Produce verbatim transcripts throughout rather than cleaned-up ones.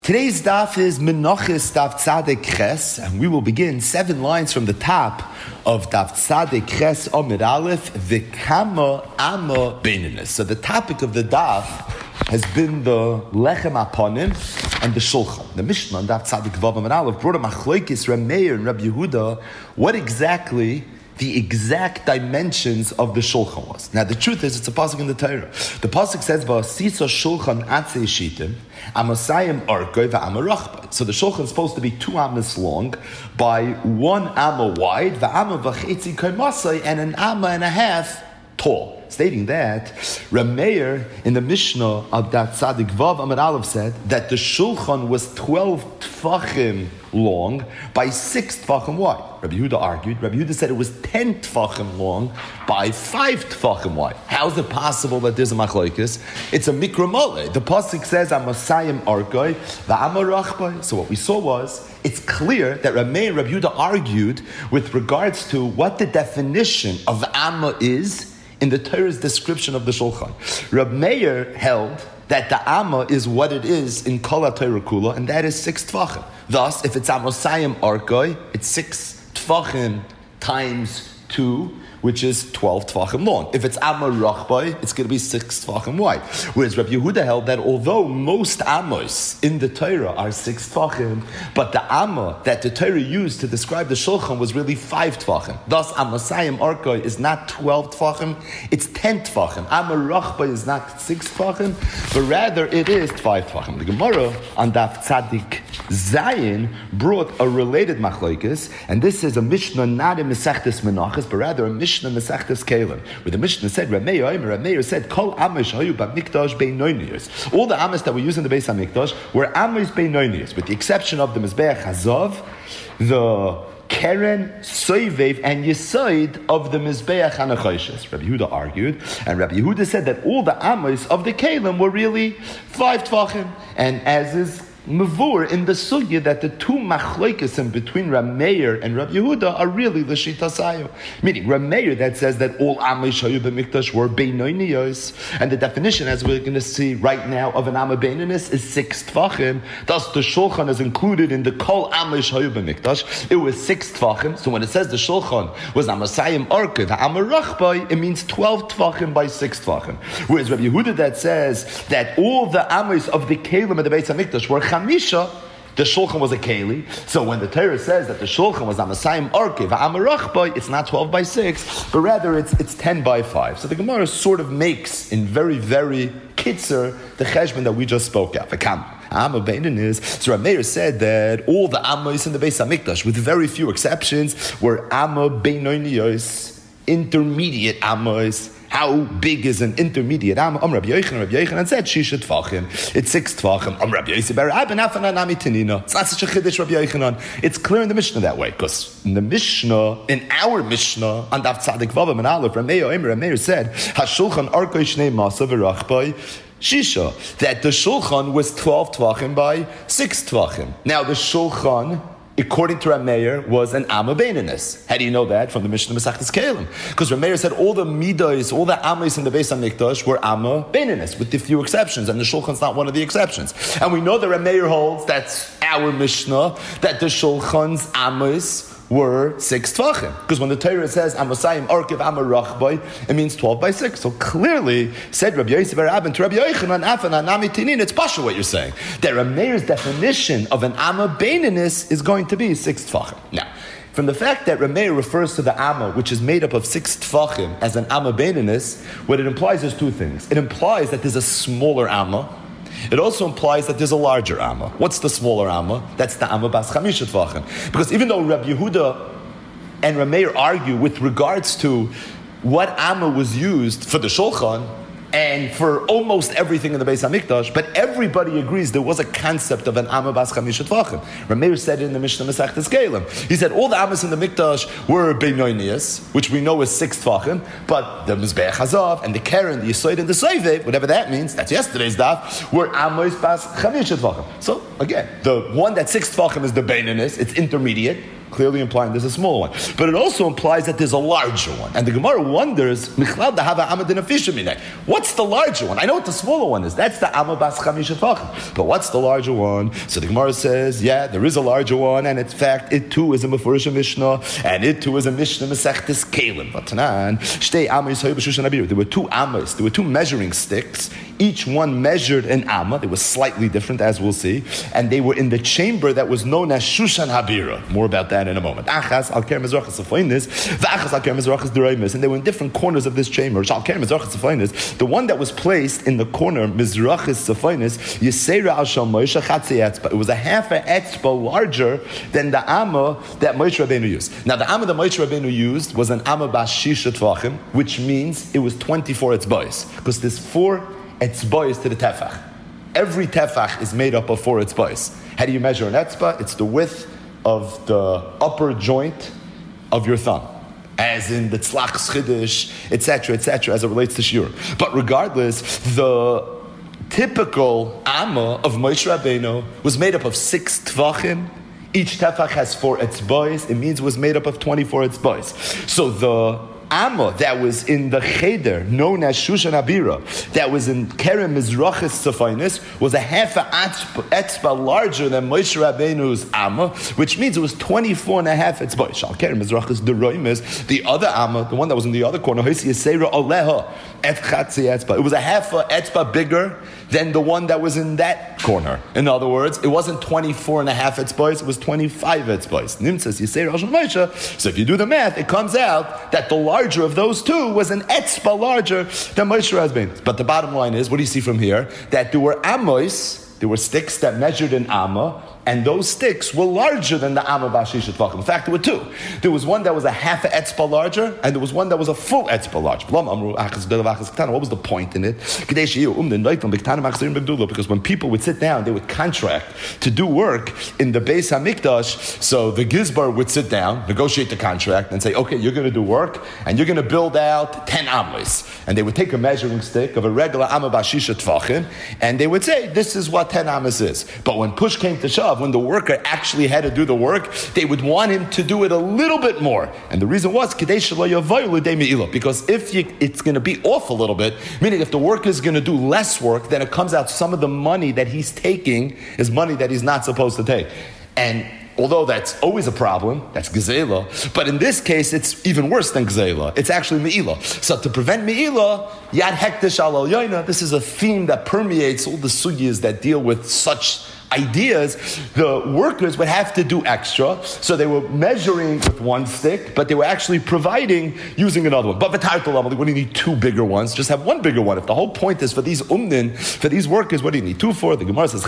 Today's daf is Menachos Daf Tzaddik Ches, and we will begin seven lines from the top of Daf Tzaddik Ches Amud Aleph, V'kama Ama Beininus. So the topic of the daf has been the Lechem Aponim and the Shulchan. The Mishnah on Daf Tzaddik Vav Amud Aleph brought a Machlokes Reb Meir and Reb Yehuda what exactly the exact dimensions of the Shulchan was. Now the truth is, it's a pasuk in the Torah. The pasuk says, "V'asisa Shulchan atzei shitim, amasayim arkoi v'amarachba." So the Shulchan is supposed to be two amas long by one amma wide, v'ama v'chetzi kaimasai, and an amma and a half tall. Stating that, Reb Meir in the Mishnah of that Tzaddik Vav Amud Aleph said that the Shulchan was twelve tfachim long by six tfachim wide. Rabbi Yehuda argued. Rabbi Yehuda said it was ten tfachim long by five tfachim wide. How is it possible that there's a machlokes? It's a mikra mole. The pasuk says, "Amasayim arkoi v'amarachbai." So what we saw was, it's clear that Reb Meir and Rabbi Yehuda argued with regards to what the definition of amma is in the Torah's description of the Shulchan. Reb Meir held that the Amma is what it is in Kol HaTorah Kula, and that is six Tfachim. Thus, if it's Amosayim Arkoi, it's six Tfachim times two, which is twelve Tfachim long. If it's Amma Rachbai, it's going to be six Tfachim wide. Whereas Rabbi Yehuda held that although most Amos in the Torah are six Tfachim, but the Amma that the Torah used to describe the Shulchan was really five Tfachim. Thus, Amasayim Arkoi is not twelve Tfachim, it's ten Tfachim. Amma Rachbai is not six Tfachim, but rather it is five Tfachim. The Gemara on Daf Tzaddik Zayin brought a related machlokes, and this is a Mishnah not in Mesechtes Menachos, but rather a Mishnah Mesechtes Kelim, where the Mishnah said, Reb Meir, Reb Meir said, Kol Amish hayu b'mikdash beinoinius. All the Amos that were used in the Beis HaMikdash were Amos beinoinius, with the exception of the Mizbeach Hazav, the Keren, Soivev, and Yesoid of the Mizbeach HaNechoshes. Rabbi Yehuda argued, and Rabbi Yehuda said that all the Amos of the Kelim were really five Tvachim, and as is Mavur in the sugya that the two machlokes between Reb Meir and Reb Yehuda are really the Shitasayu. Meaning Reb Meir that says that all Amay Shayu b'Mikdash were Beinoiniyos, and the definition, as we're going to see right now, of an Amay Beinonis is six Tvachim. Thus the Shulchan is included in the Kol Amay Shayu b'Mikdash. It was six Tvachim. So when it says the Shulchan was Amasayim Arke, the Amay Rachbai, it means twelve Tvachim by six Tvachim. Whereas Reb Yehuda that says that all the Amays of the Kelim of the Beis HaMikdash were Chamisha, the Shulchan was a Keli. So when the Torah says that the Shulchan was Amasayim Arke v'Amarachbai, it's not twelve by six, but rather it's it's ten by five. So the Gemara sort of makes in very, very kitzer the cheshbon that we just spoke of. Amma Beinin is, so Reb Meir said that all the Amos in the Beis HaMikdash, with very few exceptions, were Amma Beinonios, intermediate Amos. How big is an intermediate Amma? Am Rabbi Yochanan, Rabbi Yochanan said, Shisha Tfachim. It's six Tfachim. Am Rabbi Yosef bar Abba Nafana Nami Tanina. It's not such a chiddush, Rabbi Yochanan. It's clear in the Mishnah that way, because in the Mishnah, in our Mishnah, on Daf Tzaddik Vav Amud Aleph, Reb Meir, Reb Meir said, HaShulchan Arkoi Shnei Masa v'Rachbai Shisha. That the Shulchan was twelve Tvachim by six Tvachim. Now the Shulchan, according to Reb Meir, was an Amma Beinonis. How do you know that? From the Mishnah Mesechtes Kelim. Because Reb Meir said all the Midos, all the Amos in the Beis HaMikdash were Amma Beinonis, with the few exceptions, and the Shulchan's not one of the exceptions. And we know that Reb Meir holds, that's our Mishnah, that the Shulchan's Amos were six Tvachim. Because when the Torah says Amasayim Arkiv Amarachbai, it means twelve by six. So clearly, said Rabbi Yosef bar Abba to Rabbi Yochanan, Afan Nami Tinin, it's Pasha what you're saying. That Reb Meir's definition of an Amma Beinonis is going to be six Tvachim. Now, from the fact that Reb Meir refers to the Amma, which is made up of six Tvachim, as an Amma Beinonis, what it implies is two things. It implies that there's a smaller Amma. It also implies that there's a larger Amma. What's the smaller Amma? That's the Amma Bas Chamisha Tvachim. Because even though Rabbi Yehuda and Reb Meir argue with regards to what Amma was used for the Shulchan and for almost everything in the Beis HaMikdash, but everybody agrees there was a concept of an Amma Bas Chamisha Tvachim. Reb Meir said it in the Mishnah Mesechtes Kelim. He said all the Ammas in the Mikdash were Beinoinias, which we know is six Tvachim, but the Mizbeach Hazav and the Keren, the Yisoid and the Soivev, whatever that means, that's yesterday's daf, were Amos Bas Chamisha Tvachim. So again, the one that's six Tvachim is the Beinonis, it's intermediate. clearly implying there's a smaller one. But it also implies that there's a larger one. And the Gemara wonders, what's the larger one? I know what the smaller one is. That's the Amma Bas Chamisha Tvachim. But what's the larger one? So the Gemara says, yeah, there is a larger one, and in fact, it too is a Mefurish Mishnah, and it too is a Mishnah Mesechtes Kalim. But Tanan, Shtei Amis Hoy B'Shushan Abiru. There were two Amas, there were two measuring sticks. Each one measured an Amma. They were slightly different, as we'll see. And they were in the chamber that was known as Shushan Habira. More about that in a moment. Achas al Kerem Mizrachas Safainis, v'achas al Kerem Mizrachas Duraimis. And they were in different corners of this chamber. Al Kerem Mizrachas Safainis, the one that was placed in the corner, Mizrachas Safainis, Yisera al Shal Moshe Chatzi Etzba. It was a half an etzba larger than the Amma that Moshe Rabbeinu used. Now, the Amma that Moshe Rabbeinu used was an Amma Bas Shisha Tvachim, which means it was twenty-four etzbais, because there's four etzbais to the tefach. Every tefach is made up of four etzbais. How do you measure an etzba? It's the width of the upper joint of your thumb, as in the tzlach chiddush, et cetera, et cetera, as it relates to shiur. But regardless, the typical Amma of Moshe Rabbeinu was made up of six tvachim. Each tefach has four etzbais. It means it was made up of twenty-four etzbais. So the Amma that was in the cheder, known as Shushan Abira, that was in Kerem Mizrachis Safainis, was a half a etzba larger than Moshe Rabbeinu's Amma, which means it was twenty-four and a half etzba. Shal Kerem Mizrachis Deroimis, the other Amma, the one that was in the other corner, Hosi Yisera Aleha, Etchatzi etzba. It was a half a etzba bigger than the one that was in that corner. In other words, it wasn't twenty-four and a half etzbais, it was twenty-five etzbais. Nimtzas Yisera Shal Moshe. So if you do the math, it comes out that the large larger of those two was an etzba larger than Moshe Rabbeinu. But the bottom line is, what do you see from here? That there were amos, there were sticks that measured an amma, and those sticks were larger than the Amma Bas Shisha Tvachim. In fact, there were two. There was one that was a half a etzba larger, and there was one that was a full etzba larger. What was the point in it? Because when people would sit down, they would contract to do work in the Beis HaMikdash. So the Gizbar would sit down, negotiate the contract, and say, okay, you're going to do work, and you're going to build out ten amos. And they would take a measuring stick of a regular Amma Bas Shisha Tvachim, and they would say, this is what ten amos is. But when push came to shove, when the worker actually had to do the work, they would want him to do it a little bit more. And the reason was, because if you, it's going to be off a little bit, meaning if the worker is going to do less work, then it comes out some of the money that he's taking is money that he's not supposed to take. And although that's always a problem, that's gezela, but in this case, it's even worse than gezela. It's actually me'ilah. So to prevent me'ilah, yad hektish al yoina, this is a theme that permeates all the sugyas that deal with such ideas. The workers would have to do extra, so they were measuring with one stick, but they were actually providing using another one. But what do you need two bigger ones? Just have one bigger one. If the whole point is for these umnin, for these workers, what do you need two for? The Gemara says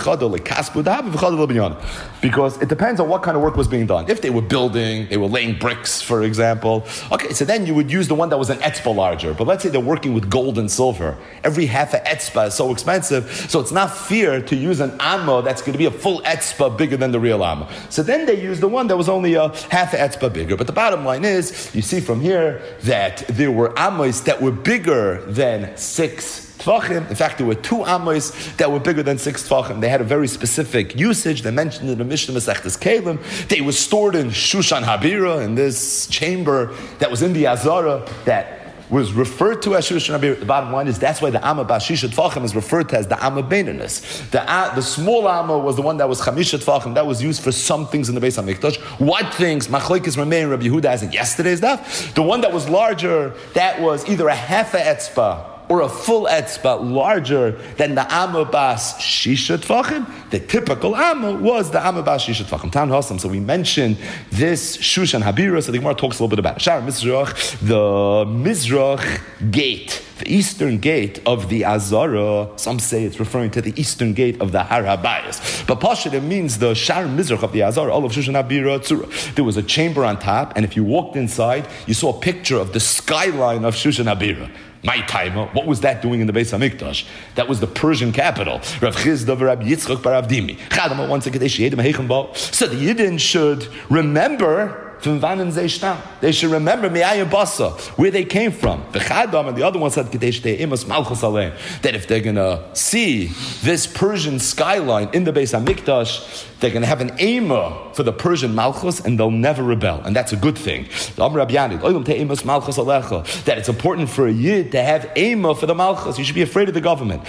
because it depends on what kind of work was being done. If they were building, they were laying bricks, for example. Okay, so then you would use the one that was an etzba larger. But let's say they're working with gold and silver. Every half a etzba is so expensive, so it's not fair to use an amma that's going to be a full etzba bigger than the real amma. So then they used the one that was only a half a etzba bigger. But the bottom line is, you see from here that there were ammas that were bigger than six tvachim. In fact, there were two ammas that were bigger than six tvachim. They had a very specific usage. They mentioned in the Mishnah Masechtas Kalim. They were stored in Shushan Habira, in this chamber that was in the Azara that was referred to as Shushan Habira. The bottom line is that's why the Amma Bas Shisha Tvachim is referred to as the Amma Beinunus. The, uh, the small Amma was the one that was Chamisha Tvachim. That was used for some things in the Beis HaMikdash. What things? Machlokes Ramei and Rabbi Yehuda as in yesterday's daf. The one that was larger, that was either a half a etzba or a full etzba larger than the Amma Bas Shisha Tvachim. The typical Amma was the Amma Bas Shisha Tvachim. Tan Hassam. So we mentioned this Shushan Habira. So the Gemara talks a little bit about it. Shar Mizrach, the Mizrach gate, the eastern gate of the Azara. Some say it's referring to the eastern gate of the Har Habayis. But Pashut, it means the Shar Mizrach of the Azara, all of Shushan Habira Tzura. There was a chamber on top, and if you walked inside, you saw a picture of the skyline of Shushan Habira. My timer, what was that doing in the Beis HaMikdash? That was the Persian capital. Rav Chizda v'Rab Yitzchak bar Avdimi. So the Yidden should remember from Vanen Zeishtam. They should remember Me'ayim Basa, where they came from. The Chadam and the other one said that if they're going to see this Persian skyline in the Beis HaMikdash, they're going to have an ema for the Persian Malchus and they'll never rebel. And that's a good thing. That it's important for a Yid to have ema for the Malchus. You should be afraid of the government.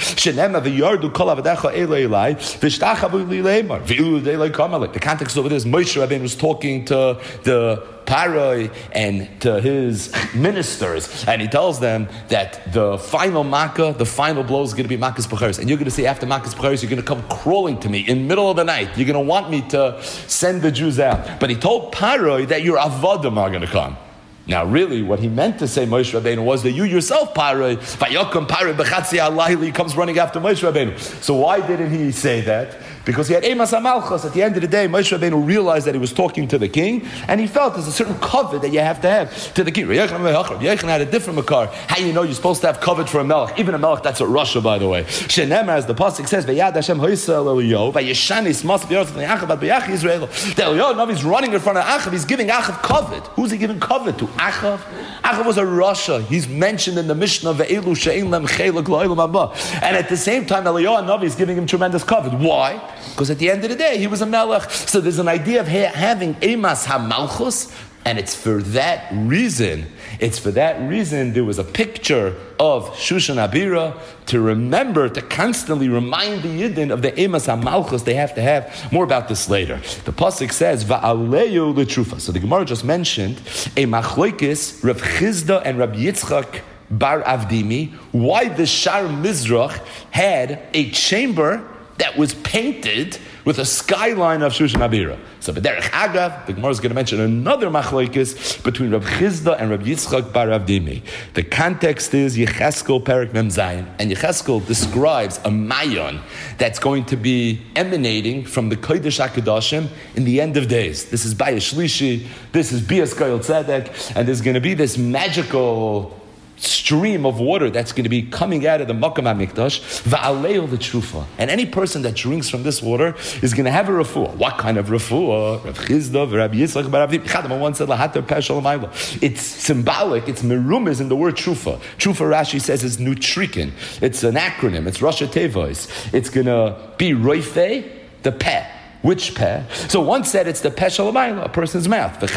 The context over this, Moshe Rabbeinu was talking to the Paroi and to his ministers, and he tells them that the final makkah, the final blow is going to be makkah's Becheres, and you're going to say after makkah's Becheres, you're going to come crawling to me in the middle of the night. You're going to want me to send the Jews out. But he told Paroi that your avodim are going to come. Now, really, what he meant to say, Moshe Rabbeinu, was that you yourself, Paroi, Vayokom Paroi Bechatzi Alayli, comes running after Moshe Rabbeinu. So why didn't he say that? Because he had Emas HaMalchus. At the end of the day, Moshe Rabbeinu realized that he was talking to the king, and he felt there's a certain covet that you have to have to the king. Yechon had a different makar. How you know you're supposed to have covet for a melech? Even a melech that's a Russia, by the way. Shenemar, as the pasuk says, Vayad Hashem Hoysel Eliyahu, Vayeshanis Mas B'Yorot V'Yachav Ad B'Yachi Israel. The Eliyahu, now he's running in front of Achav. He's giving Achav covet. Who's he giving covet to? Achav. Achav was a Russia. He's mentioned in the Mishnah Ve'elu She'in Lem Chelek Lo'elam Haba. And at the same time, Eliyahu Navi is giving him tremendous covet. Why? Because at the end of the day, he was a melech. So there's an idea of ha- having Emas HaMalchus, and it's for that reason, it's for that reason there was a picture of Shushan Abira to remember, to constantly remind the Yidden of the Emas HaMalchus they have to have. More about this later. The Pasuk says, Va'aleyu l'trufa. So the Gemara just mentioned a machloikis, Rav Chizda and Rav Yitzchak Bar Avdimi, why the Shar Mizrach had a chamber that was painted with a skyline of Shushan Abira. So, B'derech Agav, the Gemara is going to mention another machlokes between Rab Chizda and Rab Yitzchak Bar Avdimi. The context is Yecheskel Perek Mem Zayin, and Yecheskel describes a mayon that's going to be emanating from the Kodesh HaKadoshim in the end of days. This is Baya Shlishi, this is Bias Koyel Tzedek, and there's going to be this magical stream of water that's going to be coming out of the Makam HaMikdash, va'aleo the trufa. And any person that drinks from this water is going to have a refuah. What kind of refuah? Rav Chizda, Rabbi Yitzchak, Bar Avdim. Chadam once said, Lahater Peshal Ma'ila. It's symbolic, it's merumas in the word trufa. Trufa, Rashi says, is nutrikin. It's an acronym, it's Rosh Tevois. It's going to be roife, the peh. Which peh? So one said it's the peh shalamayla, a person's mouth. It's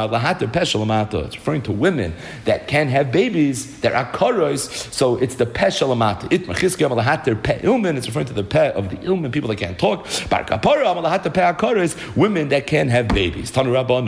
referring to women that can have babies, they're akaros, so it's the peh shalamata. It's referring to the peh of the ilmin, people that can't talk. Women that can have babies. So the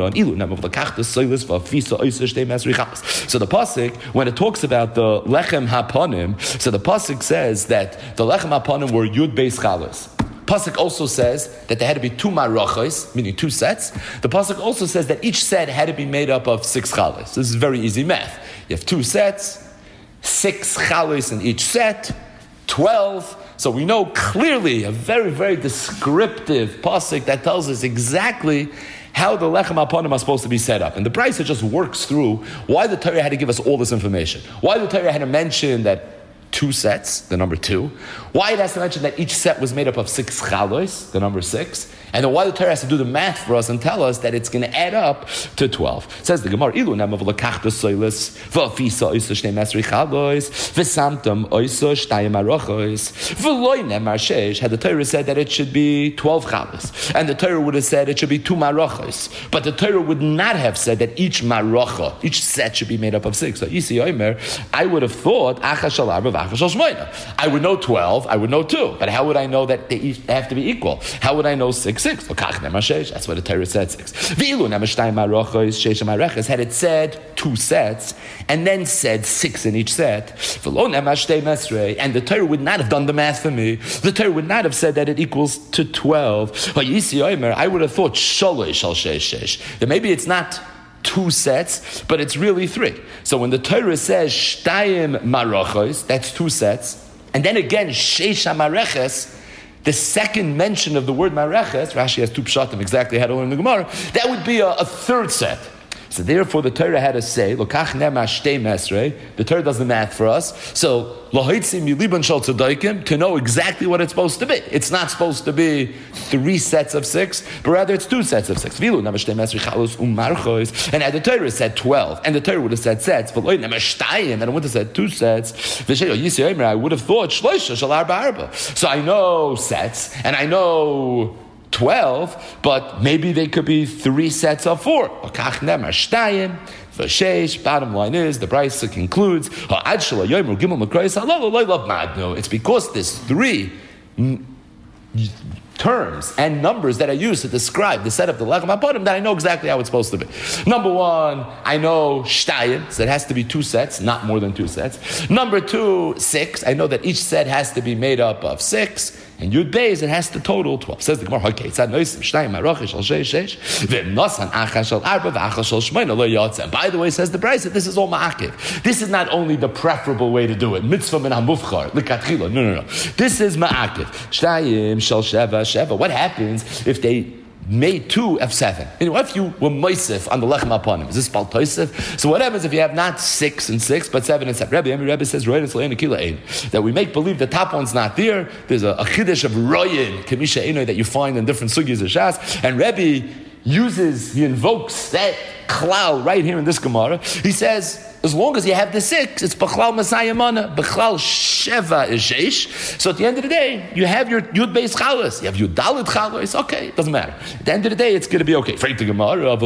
pasuk, when it talks about the lechem hapanim, so the pasuk says that the lechem hapanim were yud beis chalas. Pasuk also says that there had to be two marachos, meaning two sets. The Pasuk also says that each set had to be made up of six chalas. This is very easy math. You have two sets, six chalas in each set, twelve. So we know clearly a very, very descriptive Pasuk that tells us exactly how the lechem hapanim are supposed to be set up. And the Brisa just works through why the Torah had to give us all this information. Why the Torah had to mention that two sets, the number two. Why it has to mention that each set was made up of six chalos, the number six. And then why the Torah has to do the math for us and tell us that it's going to add up to twelve. It says the Gemara, Ilu namav lekachta soilis, v'afisa oisa shnei mesri chalos, v'samtam oisa shtayim arochos, v'loi nemar sheish. Had the Torah said that it should be twelve chalos, and the Torah would have said it should be two marochos, but the Torah would not have said that each marocha, each set should be made up of six. So Yisi Omer, I would have thought achashal arba v'achashal shmoina. I would know twelve, I would know two, but how would I know that they each have to be equal? How would I know six? Six. That's what the Torah said six. Had it said two sets and then said six in each set, and the Torah would not have done the math for me. The Torah would not have said that it equals to twelve. I would have thought that maybe it's not two sets, but it's really three. So when the Torah says shtayim marachos, that's two sets, and then again sheish hamareches, the second mention of the word mareches, Rashi has two pshatim exactly how to learn the Gemara, that would be a, a third set. So therefore, the Torah had to say, "Lokach nemash shtei mesrei." The Torah does the math for us. So lahoitzi miliban shel tzaddikim, to know exactly what it's supposed to be. It's not supposed to be three sets of six, but rather it's two sets of six. Vilu nemash shtei mesrei chalus umarchos, and the Torah said twelve, and the Torah would have said sets, but loy nemash shtayim, and it would have said two sets. V'sheyo yisi omer, I would have thought shloisha shel arba arba. So I know sets, and I know twelve, but maybe they could be three sets of four. Bottom line is, the Brisa concludes, it's because there's three terms and numbers that I use to describe the set of the Lechem HaPonim that I know exactly how it's supposed to be. Number one, I know Shtayim, so it has to be two sets, not more than two sets. Number two, six. I know that each set has to be made up of six. And Yud Beis, it has to total twelve. Says the Gemara, okay, it's noisim shtayim marochish al sheish sheish v'nosan achas al arba v'achas al shmeina lo yotze. And by the way, says the Brisa, this is all ma'akiv. This is not only the preferable way to do it. Mitzvah min hamufchar likatchila. No, no, no. This is ma'akiv. Shtayim shel sheva sheva. What happens if they made two F seven? You know, if you were moisef on the lechem haponim, is this bal toisef? So what happens if you have not six and six, but seven and seven? Rebbe, Emi Rebbe says, that we make believe the top one's not there. There's a, a chiddush of royin, kemisha enoi, that you find in different sugyas of Shas, and Rebbe uses, he invokes that klal right here in this Gemara. He says, as long as you have the six, it's B'chlal Messiah Mana, B'chlal Sheva is Sheish. So at the end of the day, you have your Yud Beis Chalas, you have your Dalit Chalas, okay, it doesn't matter. At the end of the day, it's going to be okay. We know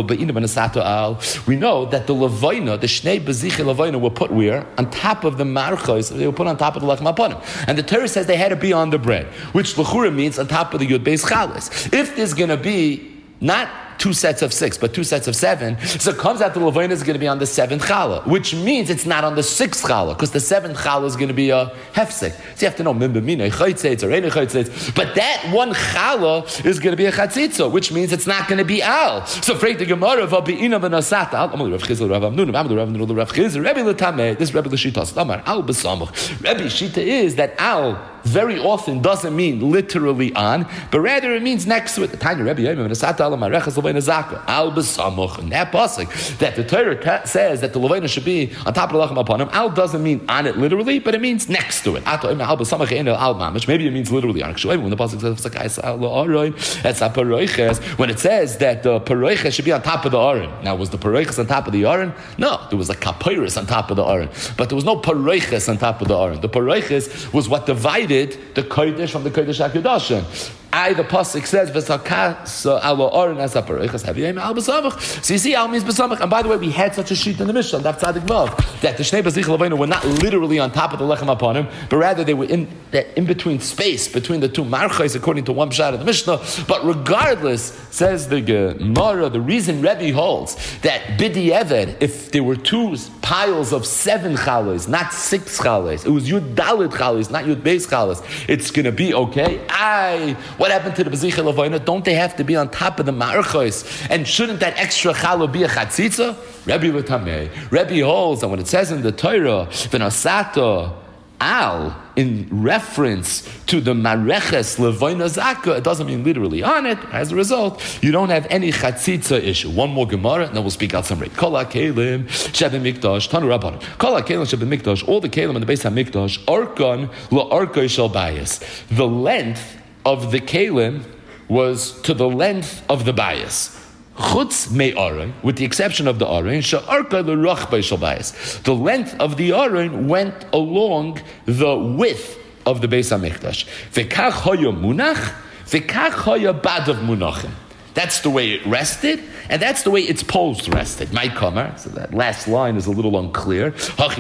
that the Levina, the Shnei Beziche Levina, were put where? On top of the Marchos, they were put on top of the Lechem HaPonim. And the Torah says they had to be on the bread, which L'chura means on top of the Yud Beis Chalas. If there's going to be not two sets of six, but two sets of seven, so it comes out the Levina is going to be on the seventh challah, which means it's not on the sixth challah, because the seventh challah is going to be a hefsek. So you have to know, mimba chaytzitz or any chaytzitz, but that one challah is going to be a chatzitza, which means it's not going to be al. So freik the Gemara of Abi'ina v'nasat al, Amar Rav Chizl, Rav Amnun, Amar Rav Amnun, Rav Chizl, Rebbe l'tameh, this Rebbe l'shitas, Amar al b'samach. Rebbe shita is that al very often doesn't mean literally on, but rather it means next to it. The Tanya Rebbe Yomim v'nasat al amarechas l'vayna zakah al b'samach. And that pasuk that the Torah ta- says that the l'vayna should be on top of the lechem upon him. Al doesn't mean on it literally, but it means next to it. Al b'samach ein al mamish. Maybe it means literally on. When the pasuk says that's a paroiches. When it says that the paroiches should be on top of the aron. Now, was the paroiches on top of the aron? No, there was a kapyrus on top of the aron, but there was no paroiches on top of the aron. The paroiches was what divided the kodesh from the kodesh HaKadoshim. I, the pasuk says, "V'sakas alo aron as apareichas haviyim al b'samach." So you see, al means b'samach. And by the way, we had such a sheet in the Mishnah, Daf Tzadik Vav, that the Shnei Bezichel Avinu were not literally on top of the lechem upon him, but rather they were in that in between space between the two marchais, according to one pshat of the Mishnah. But regardless, says the Gemara, the reason Rebbe holds that bidi eved, if there were two piles of seven chales, not six chales, it was yud dalit chales, not yud beis chales, it's going to be okay. I. What happened to the Bezichel Avinu? Don't they have to be on top of the Marchos? And shouldn't that extra challah be a chatzitza? Rebbe l'tamei. Rebbe holds that when it says in the Torah, v'nasato al, in reference to the Mareches Levina Zaka, it doesn't mean literally on it. As a result, you don't have any chatzitza issue. One more Gemara, and then we'll speak out some rate. Kol ha-kelim sheben mikdash, tanu rabbanim. Kol ha-kelim sheben mikdash, all the kelim in the Beis HaMikdash, arkan la'arkoi shel bayis. The length of the kelim was to the length of the bias. Chutz me aron, with the exception of the aron, she'arka l'rachbei shel bayis. The length of the aron went along the width of the Beis HaMikdash. V'kach hoya munach, v'kach hoya badav munachim. That's the way it rested, and that's the way its poles rested. My kamar, so that last line is a little unclear. That's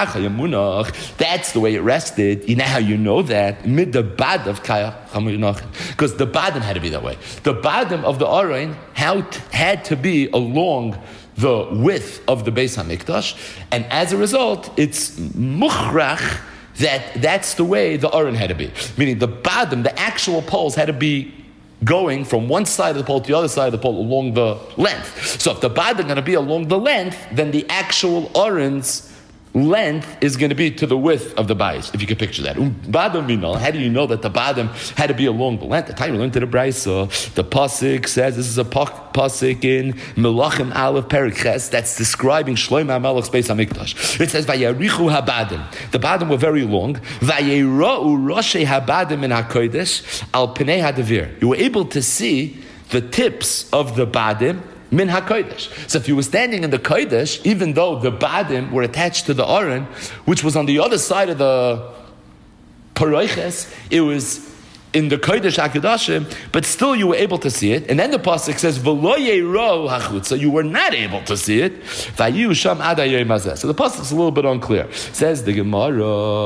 the way it rested. You know how you know that? Mid the bad of because the badim had to be that way. The badim of the aron had to be along the width of the Beis HaMikdash, and as a result, it's muchrach that that's the way the aron had to be. Meaning the badim, the actual poles, had to be going from one side of the pole to the other side of the pole along the length. So if the bad are going to be along the length, then the actual orans length is going to be to the width of the bayis, if you can picture that. How do you know that the bottom had to be along the length? The time you learned to the brayso, the pasuk says, this is a pasuk in Melachim Aleph Perek Ches that's describing Shlomo HaMelech's Beis HaMikdash. It says, Vayarichu habadim. The badim were very long. Vayera'u roshei habadim in HaKodesh al pnei hadavir. You were able to see the tips of the badim Min HaKodesh. So if you were standing in the Kodesh, even though the badim were attached to the Aron, which was on the other side of the Paroiches, it was in the Kodesh HaKodashim, but still you were able to see it. And then the pasuk says, V'lo yeiro hachutza, you were not able to see it. Vayu sham ad hayom hazeh. So the pasuk is a little bit unclear. Says the Gemara,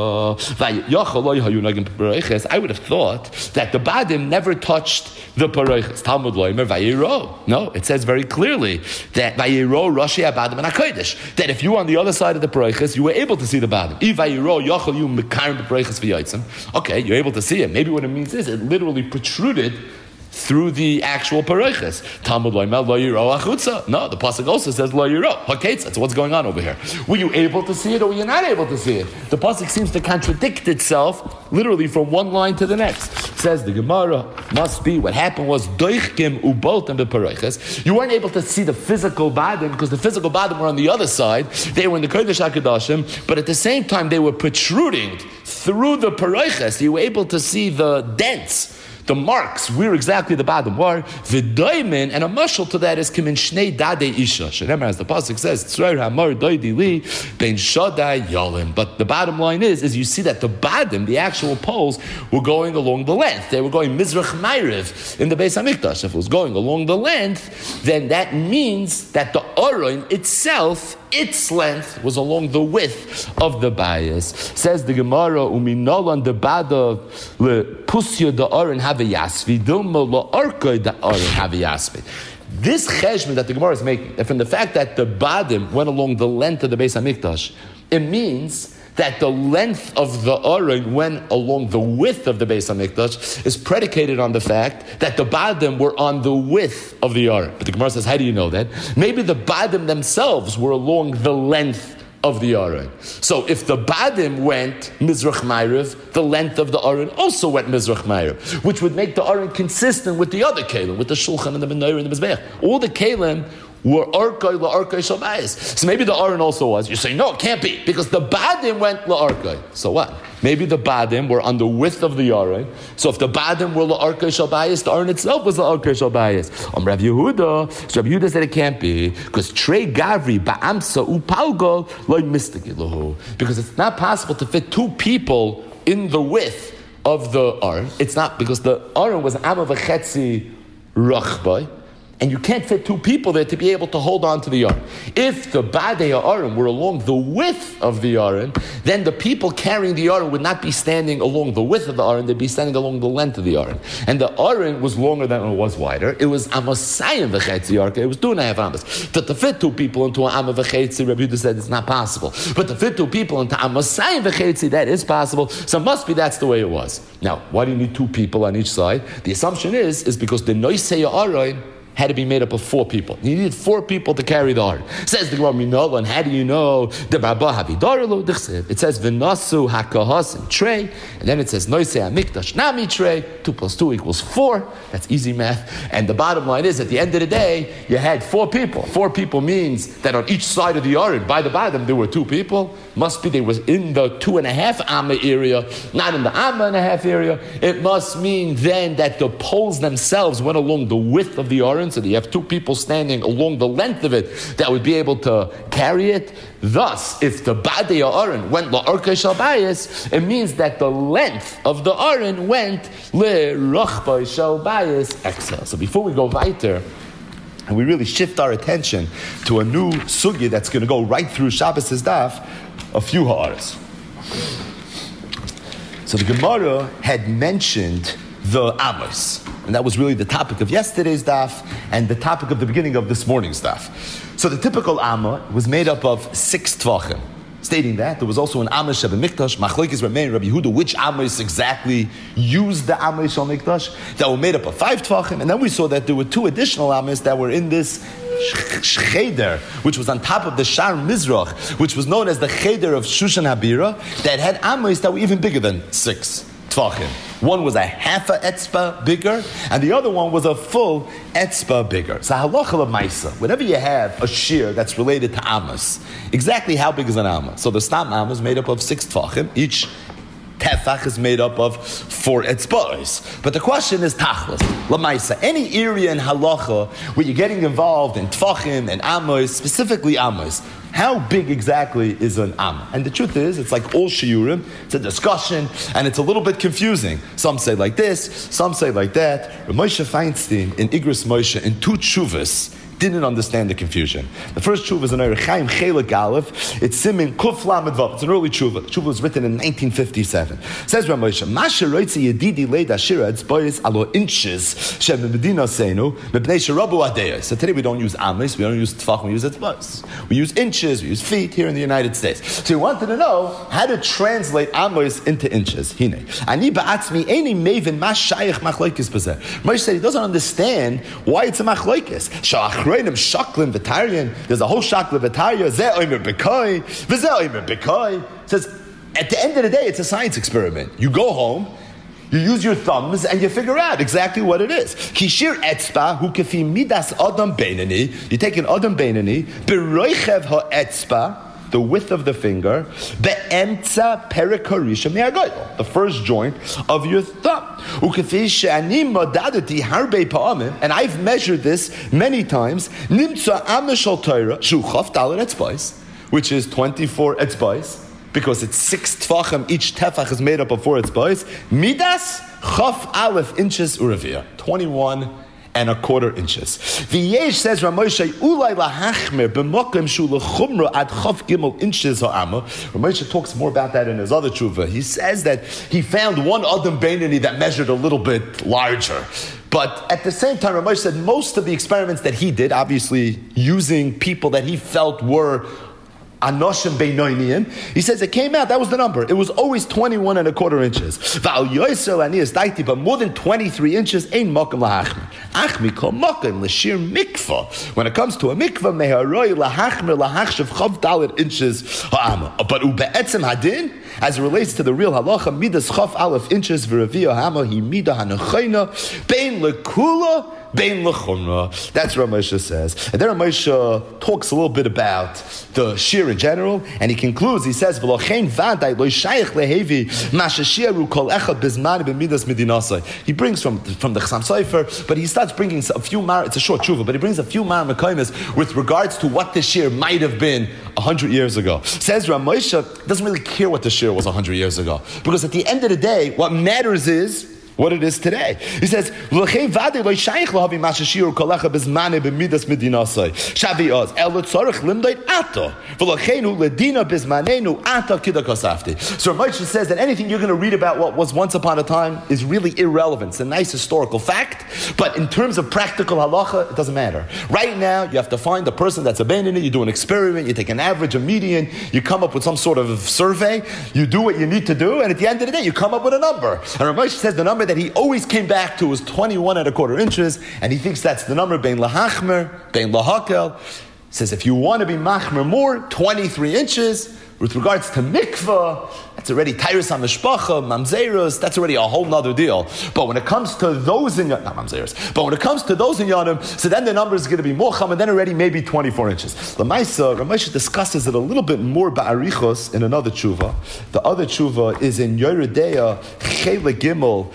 I would have thought that the badim never touched the paroiches. Talmud loimer vayiro. No, it says very clearly that vayiro rashi habadim and hakodesh. That if you were on the other side of the paroiches, you were able to see the badim. If vayiro yochel you mekarim paroiches v'yotzim. Okay, you're able to see it. Maybe what it means is it literally protruded through the actual paroiches. Talmud loimer lo yiro achutza. No, the pasuk also says lo yiro haketza. So what's going on over here? Were you able to see it or were you not able to see it? The pasuk seems to contradict itself literally from one line to the next. Says the Gemara, must be what happened was doichkim ubot and the paroiches. You weren't able to see the physical badim because the physical badim were on the other side. They were in the Kodesh HaKodashim, but at the same time they were protruding through the paroiches. You were able to see the dents, the marks, where exactly the badim were. V'doimin, and a mashal to that is kimin shnei dadei isha. Remember, as the pasuk says, tzroir hamar doidi li ben shadai yalim. But the bottom line is, is you see that the badim, the actual poles, were going along the length. They were going mizrach ma'ariv in the Beis Hamikdash. If it was going along the length, then that means that the Aron itself, its length was along the width of the bias. Says the Gemara, uminolan the bada le pusya the Aron have a yasvi, dilma la arka the Aron have a yasvi. This cheshbon that the Gemara is making, and from the fact that the badim went along the length of the Beis Hamikdash, it means that the length of the Aron went along the width of the Beis Hamikdash is predicated on the fact that the badim were on the width of the Aron. But the Gemara says, how do you know that? Maybe the badim themselves were along the length of the Aron. So if the badim went Mizrach Ma'ariv, the length of the Aron also went Mizrach Ma'ariv, which would make the Aron consistent with the other Kalim, with the Shulchan and the Menorah and the Mizbeach. All the Kalim were Arkai la'Arkai Shabayis. So maybe the Aron also was. You say, no, it can't be, because the badim went la'Arkai. So what? Maybe the badim were on the width of the Aron. So if the badim were la'Arkai Shabayis, the Aron itself was la'Arkai Shabayis. On Rav Yehuda, so Rav Yehuda said it can't be, because Trei Gavri ba'amsa upalgo loy mistagilahu. Because it's not possible to fit two people in the width of the Aron. It's not, because the Aron was Amma v'chetzi rachbai, and you can't fit two people there to be able to hold on to the Aron. If the Badei Aron were along the width of the Aron, then the people carrying the Aron would not be standing along the width of the Aron, they'd be standing along the length of the Aron. And the Aron was longer than it was wider. It was Amosayim v'chetzi Arka, it was two and a half Amos. To, to fit two people into an Amma v'chetzi, Rabbi Yehuda said it's not possible. But to fit two people into Amosayim v'chetzi, that is possible. So it must be that's the way it was. Now, why do you need two people on each side? The assumption is, is because the Noisei Aron had to be made up of four people. You needed four people to carry the Aron. Says the Gemara, Minola, and how do you know the Baba Havidarlo? It says V'nasu Hakahasim Trey, and then it says Noisei Hamikdash Nami Trey. Two plus two equals four. That's easy math. And the bottom line is, at the end of the day, you had four people. Four people means that on each side of the Aron, by the bottom, there were two people. Must be they was in the two and a half Amma area, not in the Amma and a half area. It must mean then that the poles themselves went along the width of the Aron. So that you have two people standing along the length of it that would be able to carry it. Thus, if the Badei Aron went la'Arkai Shalbayis, it means that the length of the Aron went le'Rachbai Shalbayis Excel. So before we go weiter, and we really shift our attention to a new sugya that's going to go right through Shabbos' daf, a few ha'aras. So the Gemara had mentioned the Amos. And that was really the topic of yesterday's daf and the topic of the beginning of this morning's daf. So the typical Amma was made up of six tvachim. Stating that, there was also an Amos Sheba Mikdash, Machlokes Ramein, Rabbi Yehuda, which Amos exactly used the Amos Shel Mikdash, that were made up of five tvachim. And then we saw that there were two additional Amos that were in this cheder, which was on top of the Shar Mizrach, which was known as the cheder of Shushan Habira, that had amos that were even bigger than six tvachim. One was a half a etzba bigger, and the other one was a full etzba bigger. So halacha l'maisa, whenever you have a shear that's related to amos, exactly how big is an amos? So the stam amos is made up of six tvachim, each tefach is made up of four etzba'os. But the question is tachlis, l'maisa. Any area in halacha where you're getting involved in tfachim and amos, specifically amos, how big exactly is an amma? And the truth is, it's like all shiurim, it's a discussion, and it's a little bit confusing. Some say like this, some say like that. Rav Moshe Feinstein in Igros Moshe, in two tshuvas, didn't understand the confusion. The first tshuva is an Orach Chaim Chelek Aleph. It's Simin Kuf Lamed Vav. It's an early tshuva. The tshuva was written in nineteen fifty-seven. Says Rav Moshe, Masha Roitzi Yedidi Leid Ashira Etzbois Alo Inches Shem Medina Seinu Mepnei Sherabu Adeyos. So today we don't use amis, we don't use tefach, we use etzbois. We use inches, we use feet here in the United States. So you wanted to know how to translate amos into inches. Hine. Ani ba'atzmi Eini Mevin Mas Shayach Machlokes B'zeh. Moshe said he doesn't understand why it's a machlokes. Shach Shaklin Vitarian. There's a whole Shaklin Vitaria. Zeh Omer Bekoi. V'zeh Omer Bekoi. Says at the end of the day, it's a science experiment. You go home, you use your thumbs, and you figure out exactly what it is. Kishir etzba hu kefi midas adam beinani. You take an adam beinani, beroichev ha etzba, the width of the finger, be'emtza perikorisha me'agoyel, the first joint of your thumb. And I've measured this many times. Nimtza amishal Torah shu chaf dalet etzbais, which is twenty-four etzbais, because it's six tefachim. Each tefach is made up of four etzbais. Midas chaf aleph inches uravia, twenty-one and a quarter inches. V'yesh says Ramoshe ulay lahachmer b'mokem shu lechumra ad chaf gimel inches ha'ama. Ramoshe talks more about that in his other tshuva. He says that he found one adam beinani that measured a little bit larger. But at the same time, Ramoshe said most of the experiments that he did, obviously using people that he felt were Anoshim Beinoinian, he says it came out, that was the number. It was always twenty-one and a quarter inches. But more than twenty-three inches, ain't mokum lahachmer. Achmi kol mokum l'shir mikvah. When it comes to a mikvah, meharoi lahachmer lahachshav chav dalet inches ha'ama. But ube'etzem hadin, as it relates to the real halacha, midas chav aleph inches v'reviyah ha'ama hi midah ha'nechayna bein lekula bein lechumra. That's what Moshe says. And then Moshe talks a little bit about the shear in general, and he concludes, he says, V'lochein vaday lo shayach lehevi mashashiru kol echad bizman b'midas midinasai. He brings from, from the Chassam Sofer, but he starts bringing a few mar, it's a short tshuva, but he brings a few mar mekaymes with regards to what the shear might have been a hundred years ago. Says Rav Moshe doesn't really care what the shear was a hundred years ago, because at the end of the day, what matters is what it is today. He says, "L'chein vadei lo shayich lahavi mashashiru kolecha bezmane b'midas medinasai shavios el tzorich limdeit ato v'locheinu ledina bezmanenu ata kida kosafti." So Moshe says that anything you're going to read about what was once upon a time is really irrelevant. It's a nice historical fact, but in terms of practical halacha, it doesn't matter. Right now, you have to find the person that's abandoning it. You do an experiment. You take an average, a median. You come up with some sort of survey. You do what you need to do, and at the end of the day, you come up with a number. And Moshe says the number that he always came back to was twenty-one and a quarter inches, and he thinks that's the number bein lahachmer, bein lahakel. Says if you want to be machmer more, twenty-three inches. With regards to mikvah, that's already tyrus hamishpacha, mamzerus, that's already a whole nother deal. But when it comes to those in not mamzerus, but when it comes to those in yanim, so then the number is going to be mocham, and then already maybe twenty-four inches. Lamaisa, Ramoshe discusses it a little bit more ba'arichos in another tshuva. The other tshuva is in Yeridea Chele Gimel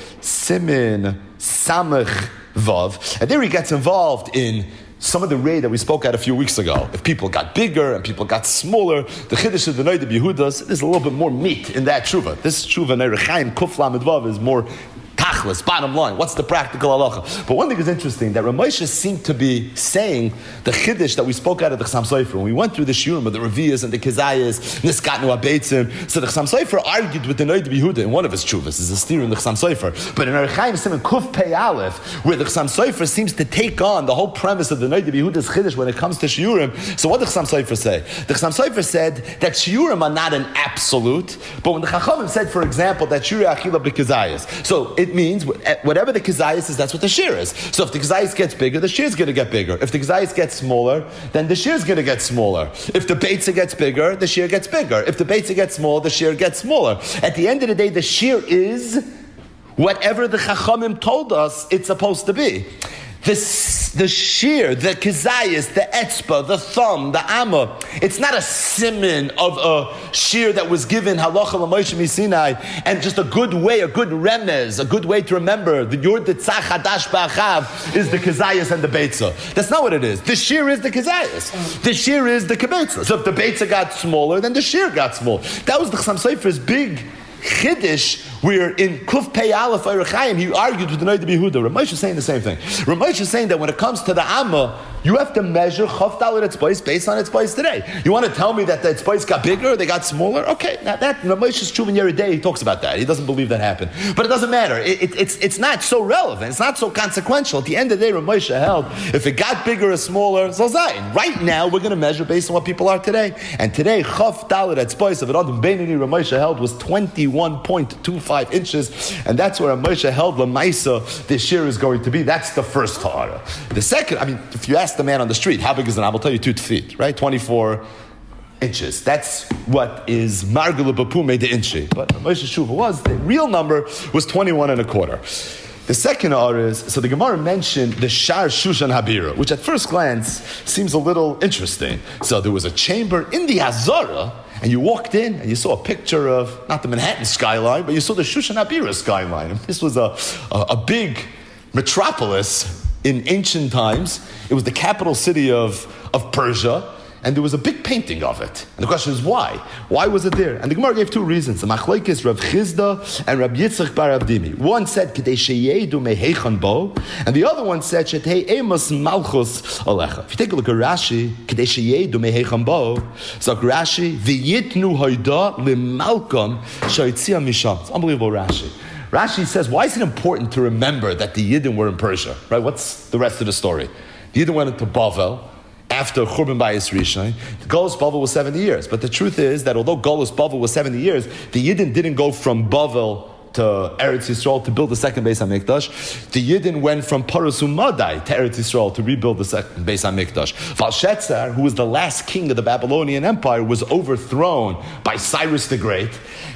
Simin Samech Vav, and there he gets involved in some of the raid that we spoke at a few weeks ago. If people got bigger and people got smaller, the Chiddush of the Noid of Yehudas, there's a little bit more meat in that tshuva. This tshuva, Neir Chaim, Kuf Lamed Vav, is more tachlis, bottom line. What's the practical halacha? But one thing is interesting, that Ramoshe seemed to be saying the Chiddush that we spoke out of the Chassam Sofer. When we went through the Shurim of the Reviyas and the Kezayas, Niskatnu Abeitzim, so the Chassam Sofer argued with the Noid of Yehuda in one of his tshuvas. There's a steer in the Chassam Sofer. But in Archaim Simon Kuf Pei Aleph, where the Chassam Sofer seems to take on the whole premise of the Noid of Yehuda's Chiddush when it comes to Shiurim. So what did the Chassam Sofer say? The Chassam Sofer said that Shiurim are not an absolute, but when the Chachamim said, for example, that Shuri Achila B'Kezayas, so it It means whatever the kazayas is, that's what the shear is. So if the kazayas gets bigger, the shear is going to get bigger. If the kazayas gets smaller, then the shear is going to get smaller. If the beitza gets bigger, the shear gets bigger. If the beitza gets smaller, the shear gets smaller. At the end of the day, the shear is whatever the chachamim told us it's supposed to be. The, the shear, the kazayas, the etzba, the thumb, the amma, it's not a siman of a shear that was given halacha l'Moshe Sinai, and just a good way, a good remez, a good way to remember the yur detzach hadash ba'achav is the kazayas and the beitza. That's not what it is. The shear is the kazayas. The shear is the kibetza. So if the beitza got smaller, then the shear got small. That was the Chassam Sofer's big Chiddush, where in Kuf Pei Aleph Erechaim he argued with the Noda B'Yehuda. Ramesh is saying the same thing. Ramesh is saying that when it comes to the Amma, you have to measure Chaf Dalet Etzbais based on Etzbais today. You want to tell me that the Etzbais got bigger, they got smaller? Okay, now that Ramesh is Chuvin Yeridei, he talks about that. He doesn't believe that happened, but it doesn't matter. It, it, it's it's not so relevant. It's not so consequential. At the end of the day, Ramesh held if it got bigger or smaller, so zayin. Right now, we're going to measure based on what people are today. And today, Chaf Dalet Etzbais of Adam Beinani Ramesh held was twenty-one point two five inches, and that's where Ramesh held Lamaisa this year is going to be. That's the first Tahara. The second, I mean, if you ask the man on the street, how big is an apple? I'll tell you two feet, right? twenty-four inches. That's what is Margula Bapume de Inchi. But Ramesh Shuva was, the real number was twenty-one and a quarter. The second R is, so the Gemara mentioned the Shar Shushan Habira, which at first glance seems a little interesting. So there was a chamber in the Hazara, and you walked in and you saw a picture of, not the Manhattan skyline, but you saw the Shushan Habira skyline. And this was a, a, a big metropolis in ancient times. It was the capital city of, of Persia, and there was a big painting of it. And the question is why? Why was it there? And the Gemara gave two reasons. The Machlokes Rav Chizda and Rav Yitzchak bar Avdimi. One said, K'dei sheyedu mehechan bo, and the other one said, Shetei emos malchus alecha. If you take a look at Rashi, K'dei sheyedu mehechan bo, so Rashi, v'yitnu hoida limalkam shoyitzia misham. It's unbelievable Rashi. Rashi says, why is it important to remember that the Yidden were in Persia? Right? What's the rest of the story? The Yidden went into Bavel after Churban Bayis Rishon. The Golus Bavel was seventy years. But the truth is that although Golus Bavel was seventy years, the Yidden didn't go from Bavel to Eretz Yisrael to build the second Beis HaMikdash. The Yidden went from Parus Umadai to Eretz Yisrael to rebuild the second Beis HaMikdash. Belshazzar, who was the last king of the Babylonian Empire, was overthrown by Cyrus the Great,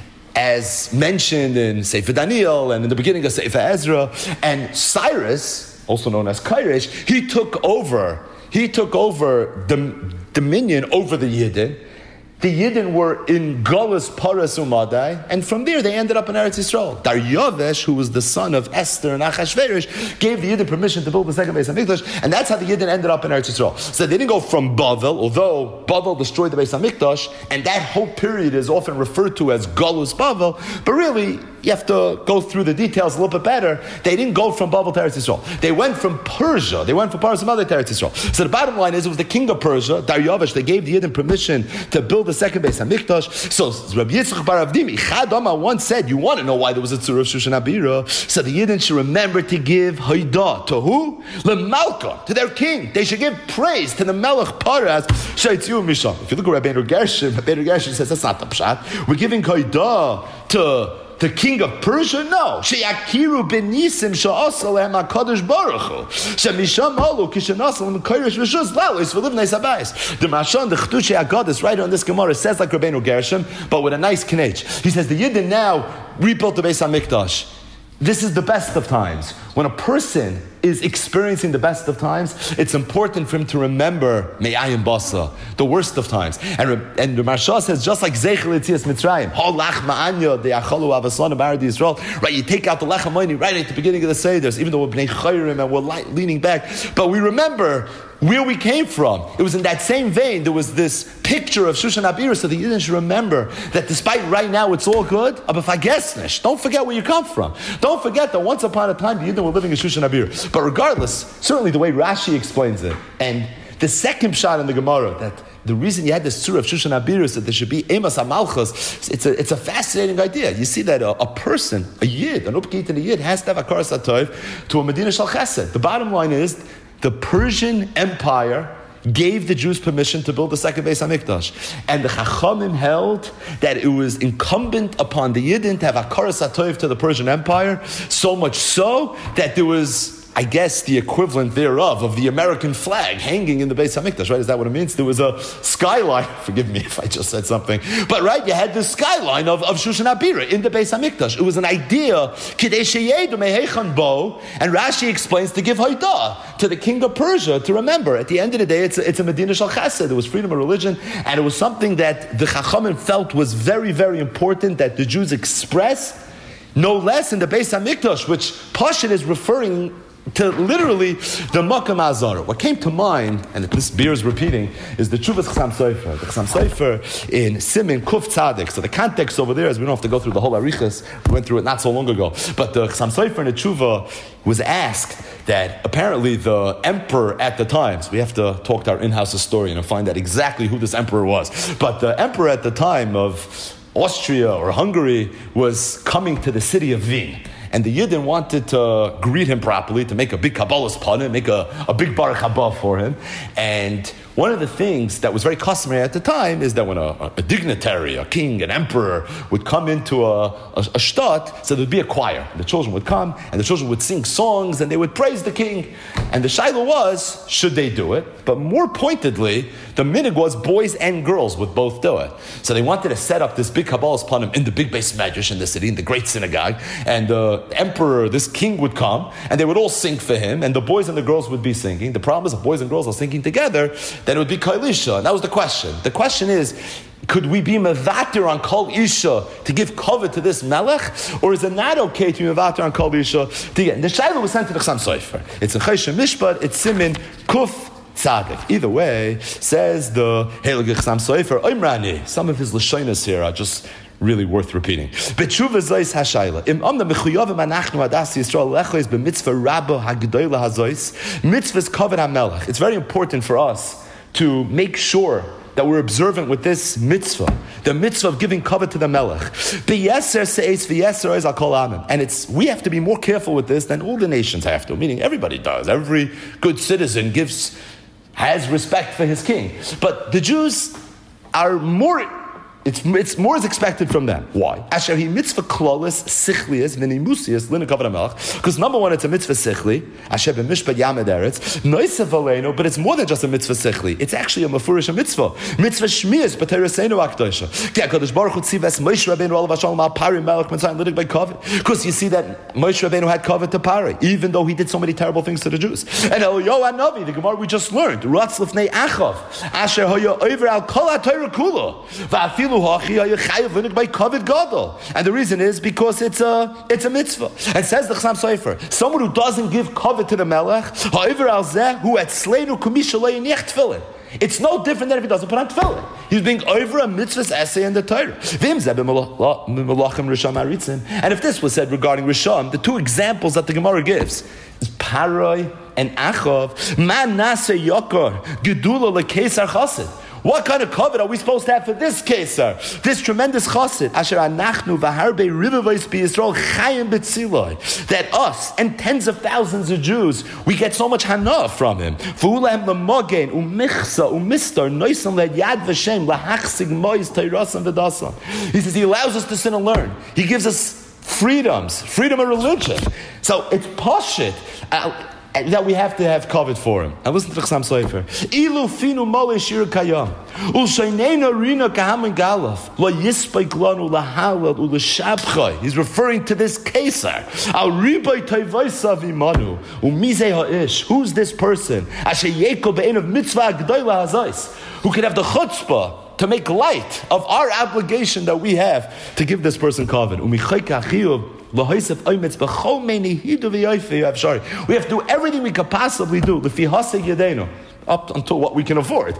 as mentioned in Sefer Daniel and in the beginning of Sefer Ezra. And Cyrus, also known as Kyrish, he took over. He took over the dominion over the Yidden. The Yidden were in Golus Paras Umadai, and from there they ended up in Eretz Yisrael. Daryavesh, who was the son of Esther and Achashverosh, gave the Yidden permission to build the second Beis HaMikdash, and that's how the Yidden ended up in Eretz Yisrael. So they didn't go from Bavel, although Bavel destroyed the Beis HaMikdash, and that whole period is often referred to as Golus Bavel, but really, you have to go through the details a little bit better. They didn't go from Bavel to Eretz Yisrael. They went from Persia. They went from Paras Umadai to Eretz Yisrael. So the bottom line is, it was the king of Persia, Daryavesh, they gave the Yidden permission to build the second Beis HaMikdash. So Rabbi Yitzchak bar Avdimi, Chad Omar once said, you want to know why there was a tzura of Shushan Habira? So the Yidden should remember to give Haidah. To who? LeMalka, to their king. They should give praise to the Melech Paras, Shaytziu Misham. If you look at Rabbeinu Gershom, Rabbeinu Gershom says, that's not the pshat. We're giving Haidah to the king of Persia? No. Sheyakiru benisim sha'asal hem HaKadosh Baruch Hu. Shemisham olu kishanasal hem koirish v'shuz lalos v'livnei sabayis. The Mashon, the Chtushei HaGadis, right on this Gemara, says like Rabbeinu Gershom, but with a nice knech. He says, the Yidden now rebuilt the Beis HaMikdash. This is the best of times. When a person is experiencing the best of times, it's important for him to remember Me'ayim Basa, the worst of times. And, and the Marsha says, just like Zeichel Yetzias Mitzrayim, Holach Ma'anya, the Achalu Avason Barad Yisrael, right? You take out the Lechem Moini right at the beginning of the Seders, even though we're Bnei Chayrim and we're leaning back, but we remember where we came from. It was in that same vein, there was this picture of Shushan Habira, so the Yidden should remember that despite right now it's all good, aber vergesst, don't forget where you come from. Don't forget that once upon a time the Yidden were living in Shushan Habira. But regardless, certainly the way Rashi explains it, and the second shot in the Gemara, that the reason you had this tzura of Shushan Habira is that there should be Emas HaMalchus, it's a, it's a fascinating idea. You see that a, a person, a Yid, an Upgeit and a Yid, has to have a Karas HaTov to a Medina Shal Chesed. The bottom line is, the Persian Empire gave the Jews permission to build the second Beis HaMikdash. And the Chachamim held that it was incumbent upon the Yidden to have Hakaras HaTov to the Persian Empire, so much so that there was, I guess, the equivalent thereof of the American flag hanging in the Beis HaMikdash, right? Is that what it means? There was a skyline, forgive me if I just said something, but right, you had the skyline of, of Shushan Abira in the Beis HaMikdash. It was an idea, Kidei sheyedu mehechan bo, and Rashi explains to give Haidah to the king of Persia to remember. At the end of the day, it's a, it's a Medina Shal Chesed. It was freedom of religion, and it was something that the Chachamim felt was very, very important that the Jews express, no less in the Beis HaMikdash, which Pashut is referring to literally the Makam Azara. What came to mind, and this bears repeating, is the Tshuvas Chassam Sofer. The Chassam Sofer in Simin Kuf Tzadik. So the context over there is, we don't have to go through the whole Arichas, we went through it not so long ago, but the Chassam Sofer in the Tshuva was asked that apparently the emperor at the time, so we have to talk to our in-house historian and find out exactly who this emperor was, but the emperor at the time of Austria or Hungary was coming to the city of Wien. And the Yidden wanted to greet him properly, to make a big Kabbalah's panim, make a, a big Baruch Haba for him. And one of the things that was very customary at the time is that when a, a dignitary, a king, an emperor would come into a, a, a shtat, so there would be a choir. The children would come, and the children would sing songs, and they would praise the king. And the shaila was, should they do it? But more pointedly, the minig was boys and girls would both do it. So they wanted to set up this big Kabbalah's panim in the big Beis Medrash in the city, in the great synagogue, and the emperor, this king would come, and they would all sing for him, and the boys and the girls would be singing. The problem is, if boys and girls are singing together, then it would be Kol Isha. And that was the question. The question is, could we be mevater on Kol Isha to give cover to this melech, or is it not okay to be mevater on Kol Isha to get? And the shaila was sent to the Chassam Sofer. It's in Choshen Mishpat, it's Simin Kuf Tzadik. Either way, says the Heilige Chassam Sofer, Oimrani. Some of his lashonos here are just really worth repeating. B'tshuva zois hashayla. Im amna mechuyavim anachnu adas Yisrael lechois b'mitzvah rabba hagdoila hazois. Mitzvahs kavod hamelech. It's very important for us to make sure that we're observant with this mitzvah, the mitzvah of giving cover to the melech. B'yeser se'es v'yeser ois al kol amim. And it's, we have to be more careful with this than all the nations have to, meaning everybody does. Every good citizen gives, has respect for his king. But the Jews are more, It's, it's more is expected from them. Why? Asher he mitzvah klolis sichlias v'nimusias lina kavod hamelech. Because number one, it's a mitzvah sichli. Asher b'mishpat yamed eretz noisav aleinu. But it's more than just a mitzvah sichli. It's actually a mafurish mitzvah. Mitzvah shmiyas b'tereseinu akdosha. Hakadosh Baruch Hu tzives Moshe Rabbeinu olav hashalom al Pari melech mitzayim lidig by kavod. Because you see that Moshe Rabbeinu had kavod to Pari, even though he did so many terrible things to the Jews. And Eliyahu Hanavi, the Gemara we just learned, ratz lifnei achav. Asher hoya over al kol haTorah kula va'afilu. And the reason is because it's a it's a mitzvah. And says the Chassam Sofer, someone who doesn't give covet to the melech, who had slain tefillin. It's no different than if he doesn't put on tefillin. He's being over a mitzvah's essay in the Torah. And if this was said regarding Rishon, the two examples that the Gemara gives is Paroi and Achav. Man nase yokor gedula lekesar chassid. What kind of covet are we supposed to have for this Kesar? This tremendous chassid. Asher anachnu v'harbe rivavos b'Yisrael chayim b'tziloi. That us and tens of thousands of Jews, we get so much hana from him. V'ulehem l'mogen u'michsa u'mistar noisan le'yad v'shem l'hachsig mois teirasan v'dasan. He says he allows us to sin and learn. He gives us freedoms, freedom of religion. So it's pashit. Uh, that we have to have covered for him. And listen to the Chassam Sofer. Ilu finu mole shir kayam. Ulshaynena rina kahamin galaf. La yispay glanu la halal ula shabchay. He's referring to this Kesar. Al ribay tayvaysav imanu. Umizeh ha'ish. Who's this person? Asher yeko be'en of mitzvah g'dayla hazais. Who can have the chutzpah to make light of our obligation that we have to give this person covet. We have to do everything we could possibly do up until what we can afford.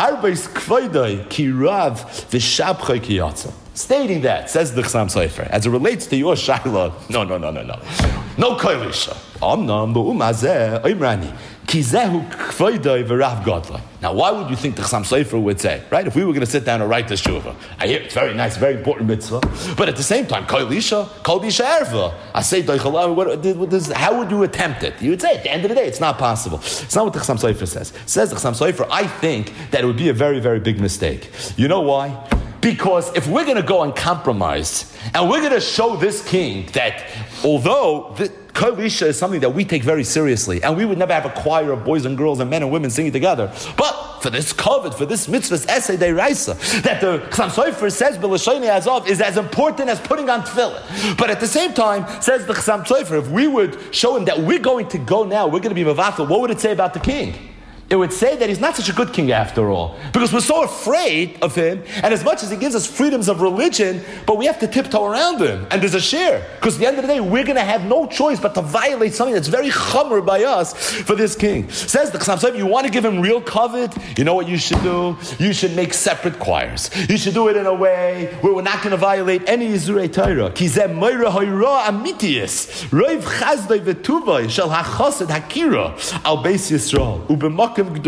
Stating that, says the Chassam Sofer, as it relates to your shaila, no, no, no, no, no. No koilisha. Omnam bu'umazeh oimrani. Kizehu kvoidoi v'rav godlai. Now, why would you think the Chassam Sofer would say, right? If we were going to sit down and write this tshuva, I hear it's very nice, very important mitzvah, but at the same time, kol isha, kol bisha erva. I say, how would you attempt it? You would say, at the end of the day, it's not possible. It's not what the Chassam Sofer says. It says the Chassam Sofer, I think that it would be a very, very big mistake. You know why? Because if we're going to go and compromise, and we're going to show this king that although the Kol Isha is something that we take very seriously, and we would never have a choir of boys and girls and men and women singing together, but for this covet, for this mitzvah's essay deiraisa, that the Chassam Sofer says B'Lashoni Azov is as important as putting on tefillin. But at the same time, says the Chassam Sofer, if we would show him that we're going to go now, we're going to be Mavathil, what would it say about the king? It would say that he's not such a good king after all. Because we're so afraid of him, and as much as he gives us freedoms of religion, but we have to tiptoe around him. And there's a share. Because at the end of the day, we're going to have no choice but to violate something that's very chumr by us for this king. Says the Chassam Sofer, you want to give him real covet? You know what you should do? You should make separate choirs. You should do it in a way where we're not going to violate any Yizurei Torah. Ki zeh moira hoira amitius. Roiv chazdoi v'tuvoi shel hachosid hakira al beis Yisrael. Ubemok these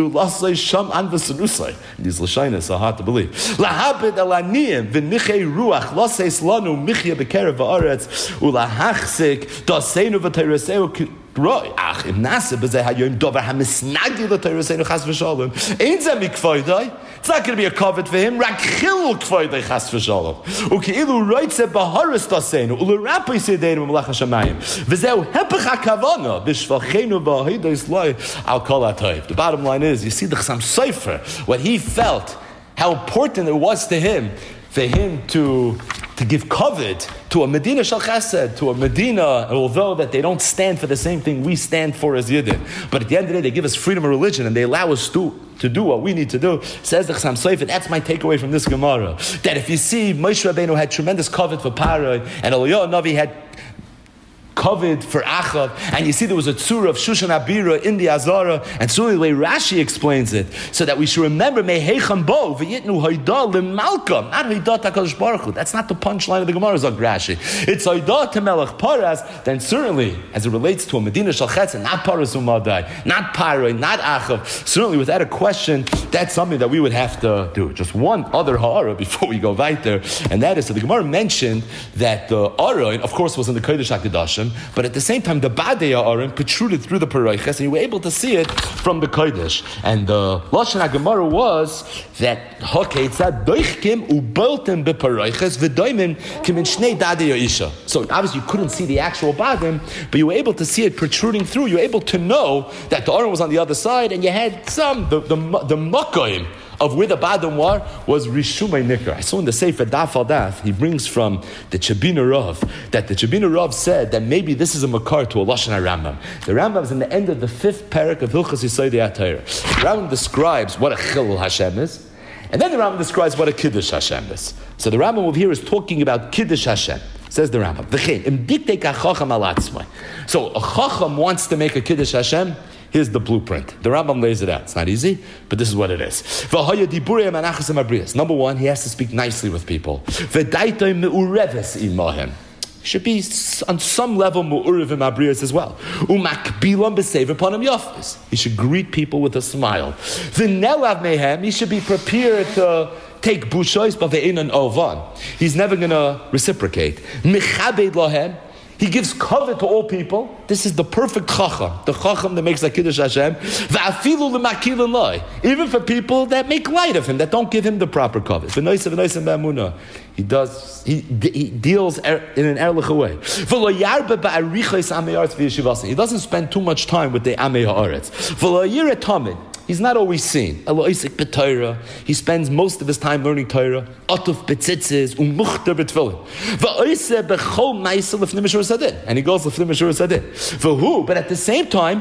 lashonos are hard to believe. Lahabed elaniyim v'nichei ruach loses lanu michya bekerev va'aretz ulahachzik daseinu v'teiraseu Right, ach, im Nase bezeh hayoim dover hamisnagi l'teirasenu chas v'shalom. Ein zeh mikvoidai. It's not going to be a covet for him. Rak chilul kvoidai chas v'shalom. Uki'ilu roitze baharis daseinu ulurapoi sedeinu m'melech hashamayim. V'zeu hepech hakavana b'shvachenu v'ahidois loy al kol ha'toiv. The bottom line is, you see the Chassam Sofer, what he felt, how important it was to him, for him to to give covet to a Medina Shal Chesed, to a Medina, although that they don't stand for the same thing we stand for as Yidden. But at the end of the day, they give us freedom of religion and they allow us to, to do what we need to do. Says the Chassam Sofer, that's my takeaway from this Gemara. That if you see, Moshe Rabbeinu had tremendous covet for Paroi, and Eliyahu Navi had covered for Achav, and you see there was a tzura of Shushan Abira in the Azara, and so the way Rashi explains it, so that we should remember Mehecham Bo v'yitnu Haidah l'Malkam, not Haidah Takadosh Baruch Hu. That's not the punchline of the Gemara, Zog Rashi. It's Haidah to Melech Paras. Then certainly, as it relates to a Medina Shal Chesed, not Paras Umadai, not Paroi, not Achav, certainly without a question, that's something that we would have to do. Just one other ha'ara before we go weiter, and that is that the Gemara mentioned that the Aron, of course, was in the Kodesh HaKadoshim, but at the same time, the Badei Aron protruded through the Paroiches, and you were able to see it from the Kodesh. And the Lashon HaGemara was that Ha'keitzad doichkim u'boltem beparoiches v'doimin kimin shnei dadei Isha. So obviously you couldn't see the actual Badim, but you were able to see it protruding through. You were able to know that the Aron was on the other side, and you had some, the, the, the Makoim of where the Badam were was Rishumei Nikar. I saw in the Sefer Daf al Daf, he brings from the Chabina Rav, that the Chabina Rav said that maybe this is a makar to a Lashon HaRambam. The Rambam is in the end of the fifth parak of Hilchos Yesodei HaTorah. The Rambam describes what a Chilul Hashem is, and then the Rambam describes what a Kiddush Hashem is. So the Rambam over here is talking about Kiddush Hashem. Says the Rambam. So a Chacham wants to make a Kiddush Hashem. Here's the blueprint. The Rambam lays it out. It's not easy, but this is what it is. Number one, he has to speak nicely with people. He should be on some level mu'uriv in abriyas as well. Umakbilam b'sever panim yafis. He should greet people with a smile. V'nelav mehem. He should be prepared to take bushois b've'enan ovan. He's never going to reciprocate. Mechabed lahem. He gives cover to all people. This is the perfect chacham, the chacham that makes like Kiddush Hashem. Even for people that make light of him, that don't give him the proper cover. He does. He, he deals in an erlich way. He doesn't spend too much time with the Amei Haaretz. He's not always seen. He spends most of his time learning Torah. And he goes l'fnei Meshura Sadin. For who? But at the same time,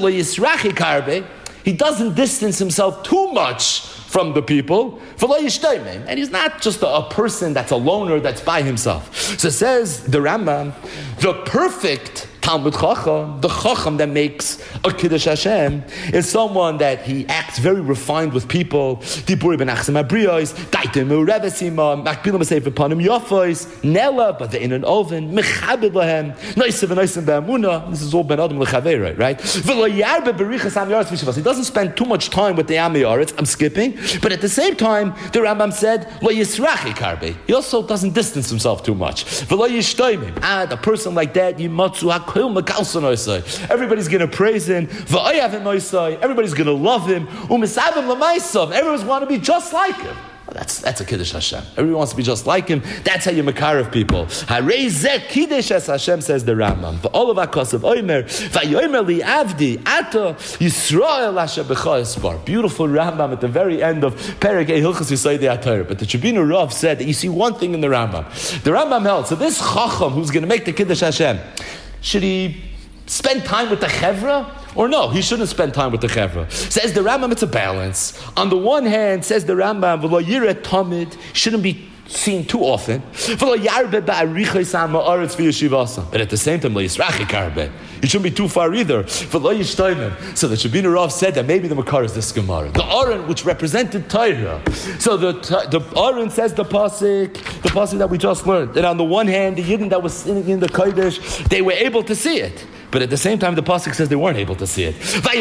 he doesn't distance himself too much from the people. And he's not just a, a person that's a loner that's by himself. So says the Rambam, the perfect Talmud Chacham, the Chacham that makes a Kiddush Hashem, is someone that he acts very refined with people. Diburi benachsim abriyos, daitim urevesima, makbilam b'seif upanim yafos, nela, but they're in an oven, mechabed lahem, noisev and noisev be'amuna. This is all ben adam lechaveira, right? V'lo yarbe berichas am yaretz v'shivas. He doesn't spend too much time with the am yaretz. I'm skipping, but at the same time, the Rambam said lo yisrachi karbe. He also doesn't distance himself too much. V'lo yishtoimim. Ah, a person like that, yimatzu hakol mekalson oisai. Everybody's going to praise him. V'oyav oisai. Everybody's going to love him. U'misavim l'maisav. Everyone's want to be just like him. Well, that's that's a Kiddush Hashem. Everyone wants to be just like him. That's how you makar of people. Harei zeh Kiddush es Hashem, says the Rambam. V'olav ha'kosav oimer, v'yomer li avdi, ato Yisrael asher b'cha espar. Beautiful Rambam at the very end of Perek Ei Hilchos Yesodei HaTorah. But the Tribuna Rav said that you see one thing in the Rambam. The Rambam held, so this Chacham who's going to make the Kiddush Hashem, should he spend time with the Chevra? Or no, he shouldn't spend time with the Chevra. Says the Rambam, it's a balance. On the one hand, says the Rambam, v'lo yireh tamid, shouldn't be seen too often. V'lo yarbe ba'arichos ha'ma'aretz v'yeshivasa. But at the same time, lo yisrachi karbe. He shouldn't be too far either. V'lo yishtoimim. So the Shabina Rav said that maybe the Makar is this Gemara. The Aron, which represented Torah. So the the Aron says the pasuk, the pasuk that we just learned. That on the one hand, the Yidden that was sitting in the Kodesh, they were able to see it. But at the same time, the pasuk says they weren't able to see it.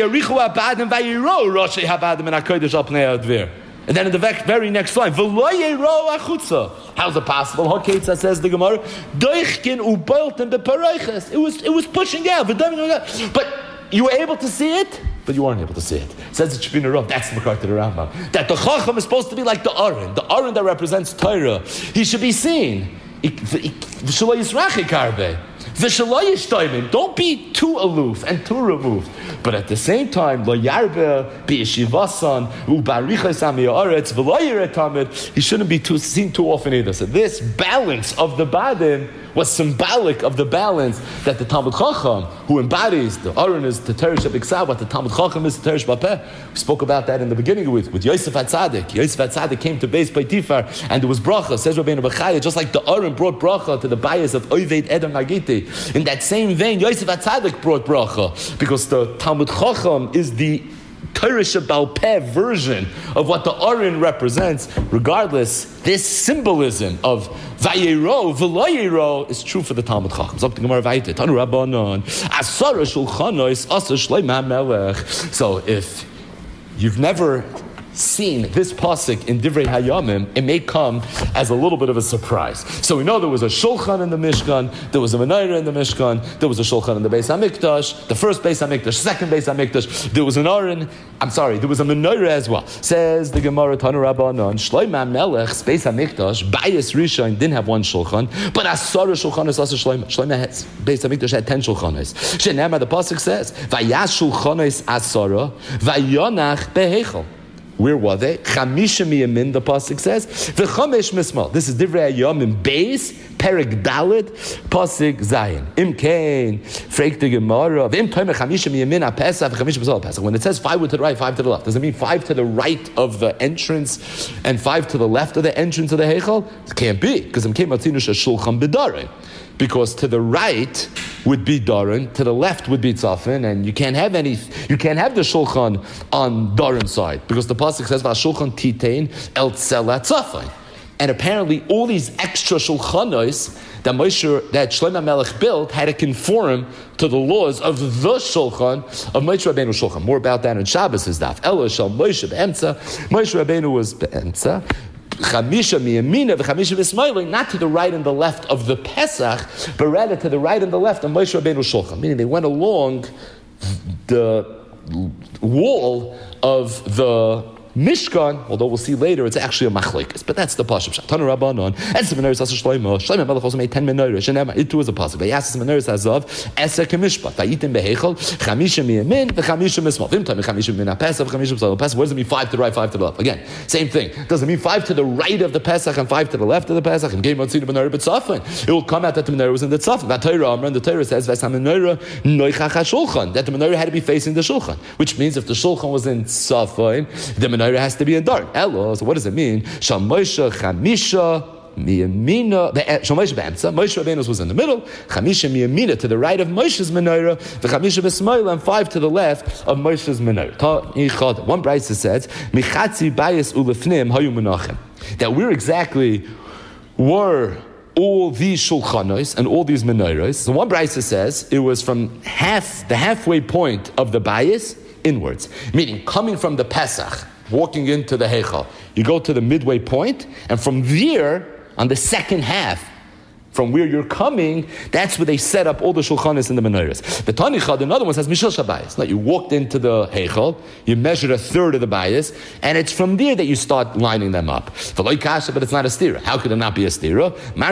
And then in the very next line, how's it possible? Haketza, says the Gemara, it was it was pushing out, but you were able to see it, but you weren't able to see it. Says the Shebina Rav, that's the Makar to the Rambam. That the Chacham is supposed to be like the Aron, the Aron that represents Torah. He should be seen. Don't be too aloof and too removed. But at the same time, he shouldn't be too seen too often either. So this balance of the Badim was symbolic of the balance that the Talmud Chacham, who embodies the Aron is the Teresh B'Ksav, but the Talmud Chacham is the Teresh B'Peh. We spoke about that in the beginning with, with Yosef HaTzadik. Yosef HaTzadik came to Beis Beitifar, and there was bracha. Says Rabbeinu Bechaya, just like the Aron brought bracha to the bias of Oved Edom Nagiti. In that same vein, Yosef HaTzadik brought bracha, because the Talmud Chacham is the Teresh B'Peh version of what the Aron represents. Regardless, this symbolism of Vayero, V'layero is true for the Talmud Chacham. So if you've never seen this pasuk in Divrei Hayamim, it may come as a little bit of a surprise. So we know there was a shulchan in the Mishkan, there was a menorah in the Mishkan, there was a shulchan in the Beis Hamikdash, the first Beis Hamikdash, second Beis Hamikdash, there was an Aron, I'm sorry, there was a menorah as well. Says the Gemara, Tanu Rabbanon, Shlomo Melech's Beis Hamikdash, Bayis Rishon didn't have one shulchan, but Asara shulchanos also Shlomo. Shlomo had, Beis Hamikdash had ten shulchanos. Shenema, the pasuk says, Vayash shulchanos Asara, Vayonach behechel. Where were they? Chamisha miyamin, the pasuk says. V'chamesh mismal. This is Divrei Hayamim Beis, Perek Dalet, pasuk Zayin. Im Kain, Freik the Gemara. V'im toimer chamisha miyamin ha-pesach, v'chamisha mismal ha-pesach. When it says five to the right, five to the left, does it mean five to the right of the entrance and five to the left of the entrance of the Heichal? It can't be, because Im Kain matzinu shulchan b'darei. Because to the right would be Daran, to the left would be Tzafin, and you can't have any. You can't have the Shulchan on Daran's side because the pasuk says Shulchan Titein El Tzela Tzafin, and apparently all these extra Shulchanos that Moshe, that Shlomo Melech built, had to conform to the laws of the Shulchan of Moshe Rabbeinu Shulchan. More about that in Shabbos is Daf. Elo Shal Moshe Be'emtza. Moshe Rabbeinu was Be'emtza. Chamisha miyamina v'chamisha v'smayli, not to the right and the left of the Pesach, but rather to the right and the left of Moshe Rabbeinu Shulchan. Meaning they went along the wall of the Mishkan, although we'll see later, it's actually a machlekes, but that's the pasuk. Tanu Rabbanon, and some menorahs also Shlomo. Shlomo Melech also made ten menorahs. And it too is a pasuk. Vayasis menorahs hazav eser kemishpat. Vayitim behechel chamisha miyamin v'chamisha mismal. Vim time chamisha min haPesach v'chamisha mismal. Pesach. What does it mean? Five to the right, five to the left. Again, same thing. Does it mean five to the right of the Pesach and five to the left of the Pesach? And game motzid menorah b'tzafin. It will come out that the menorah was in the tzafin. That Torah Amran, the Torah says v'sam menorah noichach haShulchan, that the menorah had to be facing the Shulchan, which means if the Shulchan was in tzafin, the menorah has to be in dark. Elo. So what does it mean? Shal Moshe chamisha miyamina, shel Moshe be'emtza, Moshe Rabbeinu was in the middle, chamisha miyamina to the right of Moshe's menorah, v'chamisha b'smayla, and five to the left of Moshe's menorah. One brayso says, michatzi bayis ulefnim hayu menachem, that we're exactly were all these shulchanos and all these menorahs. So one brayso says it was from half the halfway point of the bayis inwards, meaning coming from the Pesach, walking into the Heichal. You go to the midway point, and from there, on the second half, from where you're coming, that's where they set up all the shulchanos and the menorahs. The Tanichad, another one says Mishal Shabayis. Like you walked into the Heichal, you measured a third of the bayis, and it's from there that you start lining them up. But it's not a stira. How could it not be a stira?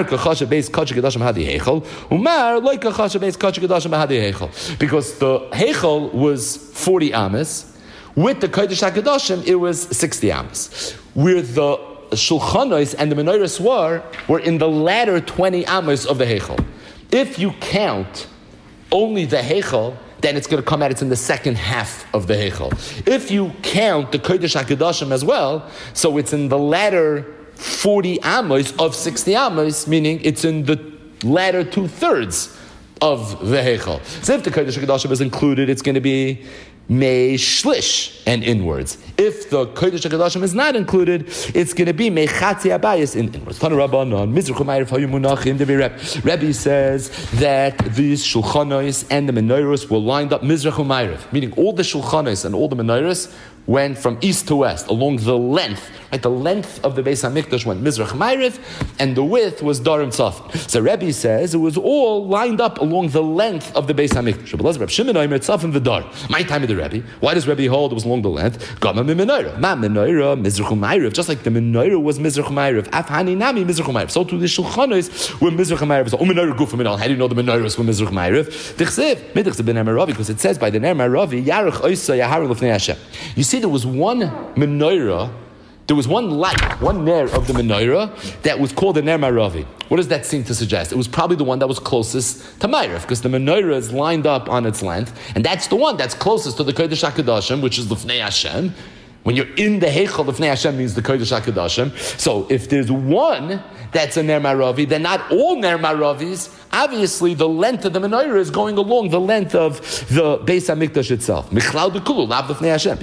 Because the Heichal was forty amas. With the Kodesh HaKadoshim, it was sixty amas. Where the Shulchanos and the menorahs were, were in the latter twenty amas of the Heichal. If you count only the Heichal, then it's going to come out, it's in the second half of the Heichal. If you count the Kodesh HaKadoshim as well, so it's in the latter forty amas of sixty amas, meaning it's in the latter two-thirds of the Heichal. So if the Kodesh HaKadoshim is included, it's going to be Mei Shlish and inwards. If the Kodesh HaKadoshim is not included, it's going to be Mei Chatzi Abayis in inwards. Tanu Rabbanon, Mizrach u'Ma'ariv hayu munachim devi Reb. Rebbe says that these shulchanos and the menorahs were lined up Mizrach u'Ma'ariv, meaning all the shulchanos and all the menorahs went from east to west along the length. Right, the length of the Beis Hamikdash went Mizrach Ma'ariv, and the width was Darim Tzafin. So Rebbe says it was all lined up along the length of the Beis Hamikdash. But Reb Shimon Omer Tzafin v'Dar. My time of the Rebbe. Why does Rebbe hold it was along the length? Gama menorah, ma menorah Mizrach Ma'ariv. Just like the menorah was Mizrach Ma'ariv, Afhani Nami Mizrach Ma'ariv. So too the shulchanos were Mizrach Ma'ariv. So menorah gufa minal. How do you know the menorahs were Mizrach Ma'ariv? Dichsev midich ben Amaravi, because it says by the Ner Maravi Yarach Oisa Yahar Lefnei Hashem. You see, there was one menorah. There was one light, one ner of the menorah that was called the ner maravi. What does that seem to suggest? It was probably the one that was closest to Ma'ariv, because the menorah is lined up on its length, and that's the one that's closest to the Kodesh HaKadoshim, which is Lefnei Hashem. When you're in the Heichal, Lefnei Hashem means the Kodesh HaKadoshim. So if there's one that's a ner maravi, then not all ner maravis. Obviously, the length of the menorah is going along the length of the Beis Hamikdash itself. Michlal dekulu lav lefnei Hashem.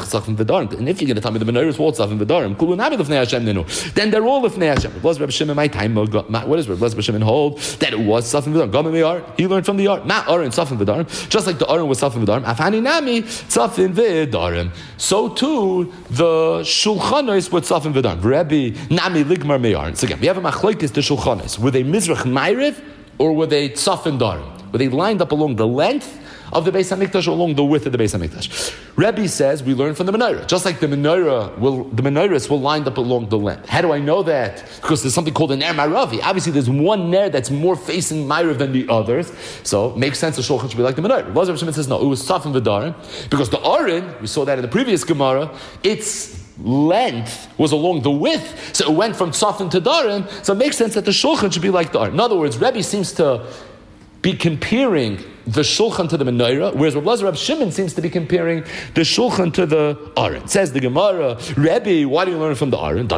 And if you're going to tell me the menorah is all tzafim v'darim, kulu nami lefnei Hashem nenu, then they're all lefnei Hashem. What does Reb Shimon my time? What does Reb Shimon hold? That it was tzafim v'darim. Gama me'ar. He learned from the Ar. Ma Aron tzafim v'darim. Just like the Aron was tzafim v'darim. Afhani nami tzafim v'darim. So too the shulchanos were tzafim v'darim. Rebbe nami ligmar me'ar. So again, we have a machlokes the shulchanos. Were they Mizrach Ma'ariv? Or were they tzaf and darim? Were they lined up along the length of the Beis Hamikdash or along the width of the Beis Hamikdash? Rebbe says we learn from the menorah. Just like the menorah will, the menorahs will lined up along the length. How do I know that? Because there's something called a ner maravi. Obviously, there's one ner that's more facing Ma'ariv than the others. So it makes sense the shulchan should be like the menorah. Rabbi Shimon says no, it was tzaf and v'darim, because the aron, we saw that in the previous Gemara, it's length was along the width, so it went from tzafin to darim, so it makes sense that the shulchan should be like the aron. In other words, Rebbe seems to be comparing the shulchan to the menorah, whereas Rabbi Reb Shimon seems to be comparing the shulchan to the aron. Says the Gemara, Rebbe, why do you learn from the aron?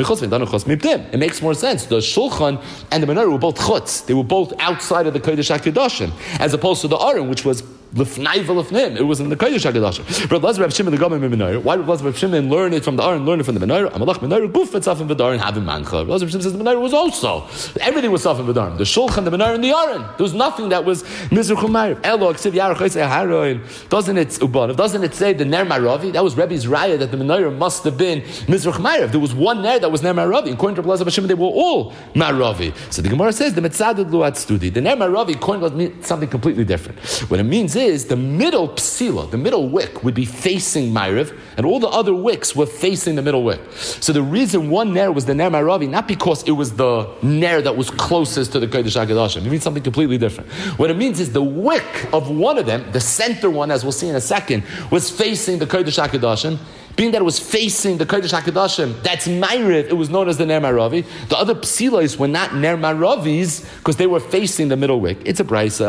It makes more sense. The shulchan and the menorah were both chutz. They were both outside of the Kodesh HaKadoshim, as opposed to the aron, which was L'fnai v'l'fnim. It was in the Kodesh HaKadoshim. But Reb Shimon the Gama menorah. Why did Reb Shimon learn it from the aron, learn it from the menorah? Amalach menorah guf etzafim v'darim havim mancha. Reb Shimon says the menorah was also everything was tzafim v'darim. The shulchan, the menorah, and the aron. There was nothing that was Mizrach Ma'ariv. Elo ksiv yarach oisei haroin. Doesn't it ubanav? Doesn't it say the ner maravi? That was Rebbe's raya that the menorah must have been Mizrach Ma'ariv. There was one ner that was ner maravi. According to Reb Shimon, they were all maravi. So the Gemara says the metzaded luat studi. The ner maravi according to means something completely different. What it means is the middle psila, the middle wick, would be facing Ma'ariv, and all the other wicks were facing the middle wick. So the reason one ner was the ner maravi, not because it was the ner that was closest to the Kodesh HaKadoshim. It means something completely different. What it means is the wick of one of them, the center one, as we'll see in a second, was facing the Kodesh HaKadoshim, being that it was facing the Kodesh HaKadoshim, that's Ma'ariv, it was known as the Ner Maravi. The other psilos were not Ner Maravis because they were facing the middle wick. It's a brayso.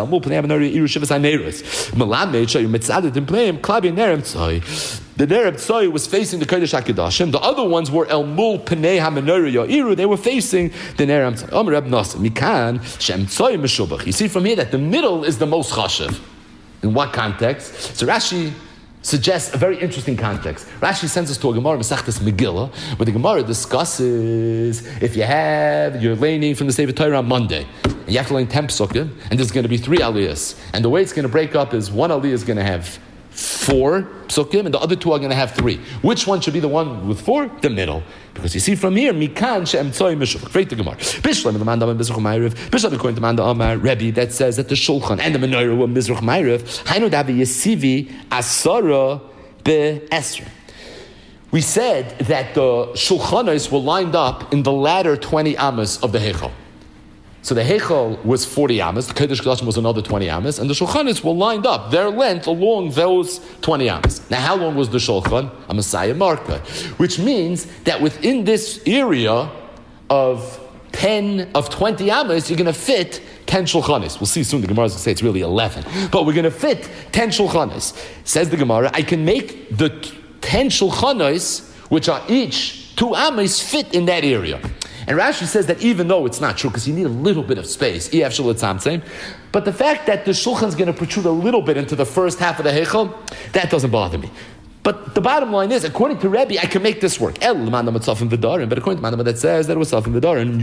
The Ner Tzoi was facing the Kodesh HaKadoshim. The other ones were El Mul Pnei HaMenorah Ya'iru. They were facing the Ner Tzoi. Omer Reb Nosson, Mikan Shem Tzoi Meshubach. You see from here that the middle is the most chashav. In what context? So Rashi suggests a very interesting context. Rashi sends us to a Gemara, Masechtas Megillah, where the Gemara discusses if you have, you're laning from the Sefer Torah on Monday, and you have to lane ten psukim, and there's going to be three aliyahs. And the way it's going to break up is one aliyah is going to have four psukim, and the other two are going to have three. Which one should be the one with four? The middle. Because you see from here, Mikan Shem Tzoi Meshuvach. Great the Gemara. Bishlam the Mandam and Mizrach Ma'ariv. Bishlam according to Mandam Amar Rebbe that says that the Shulchan and the Menorah were Mizrach Ma'ariv. Hainu Davi Yesivi Asara Be Esra. We said that the Shulchanos were lined up in the latter twenty amas of the Heichal. So the Heichal was forty amas, the Kodesh HaKadoshim was another twenty amas, and the Shulchanos were lined up, their length along those twenty amas. Now how long was the Shulchan? A Messiah Marka. Which means that within this area of ten, of twenty amas, you're going to fit ten Shulchanos. We'll see soon, the Gemara is going to say it's really eleven. But we're going to fit ten Shulchanos. Says the Gemara, I can make the ten Shulchanos, which are each two amas, fit in that area. And Rashi says that even though it's not true, because you need a little bit of space, but the fact that the Shulchan is going to protrude a little bit into the first half of the Heichal, that doesn't bother me. But the bottom line is, according to Rebbe, I can make this work. But according to Mandama that says that it was Safim V'darim,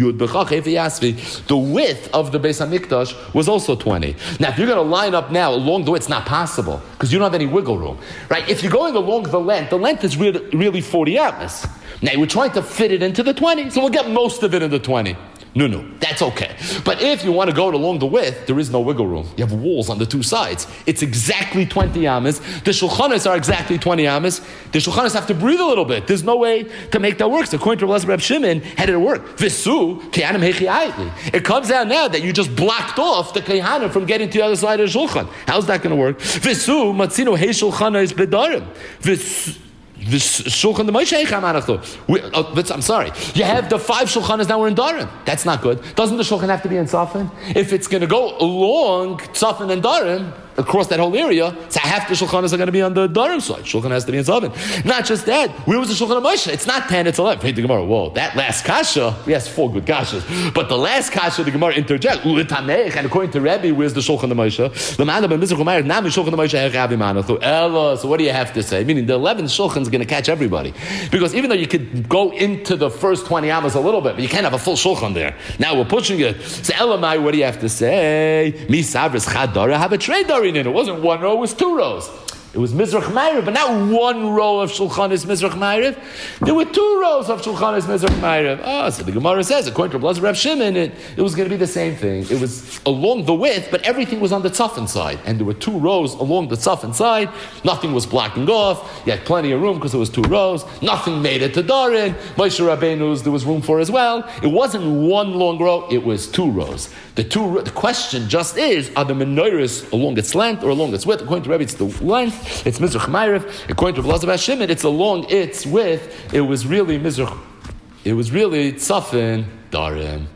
the width of the Beis HaMikdash was also twenty. Now, if you're going to line up now along the way, it's not possible, because you don't have any wiggle room. Right? If you're going along the length, the length is really, really forty amas. Now, we're trying to fit it into the twenty, so we'll get most of it in the twenty. No, no, that's okay. But if you want to go along the width, there is no wiggle room. You have walls on the two sides. It's exactly twenty amas. The Shulchanos are exactly twenty amas. The Shulchanos have to breathe a little bit. There's no way to make that work. So according to Reb Shimon, how did it work? Visu kehanim hechi. It comes out now that you just blocked off the kehanim from getting to the other side of the Shulchan. How's that going to work? Visu matzino he Shulchanos bedarim. Visu. The Shulchan the Moshe. I'm sorry. You have the five Shulchanas now we're in Darim. That's not good. Doesn't the Shulchan have to be in Tzafin? If it's going to go along Tzafin and Darim, across that whole area, so half the Shulchanas are going to be on the Darim side. Shulchan has to be in Tzafin. Not just that. Where was the Shulchan of Moshe? It's not ten, it's eleven. Hey, the Gemara, whoa, that last kasha, we has four good kashas. But the last kasha, the Gemara interjects. And according to Rebbe, where's the Shulchan of Moshe? So what do you have to say? Meaning the eleventh Shulchan is going to catch everybody. Because even though you could go into the first twenty amas a little bit, but you can't have a full Shulchan there. Now we're pushing it. So Elamai, what do you have to say? Mi savris chadara, have a trade dar in it. It wasn't one row, it was two rows. It was Mizrach Ma'ariv, but not one row of Shulchan is Mizrach Ma'ariv. There were two rows of Shulchan is Mizrach Ma'ariv. Ah, oh, so the Gemara says, according to Reb Shimon, it, it was going to be the same thing. It was along the width, but everything was on the Tzafin side. And there were two rows along the Tzafin side. Nothing was blocking off. You had plenty of room because there was two rows. Nothing made it to Darin. Moshe Rabbeinu's there was room for as well. It wasn't one long row, it was two rows. The two. The question just is, are the menorahs along its length or along its width? According to Rebbe, it's the length. It's Mizrach Ma'ariv. According to Elazar Shimon, it's along its width. It was really Mizrach. It was really Tzafin Darim.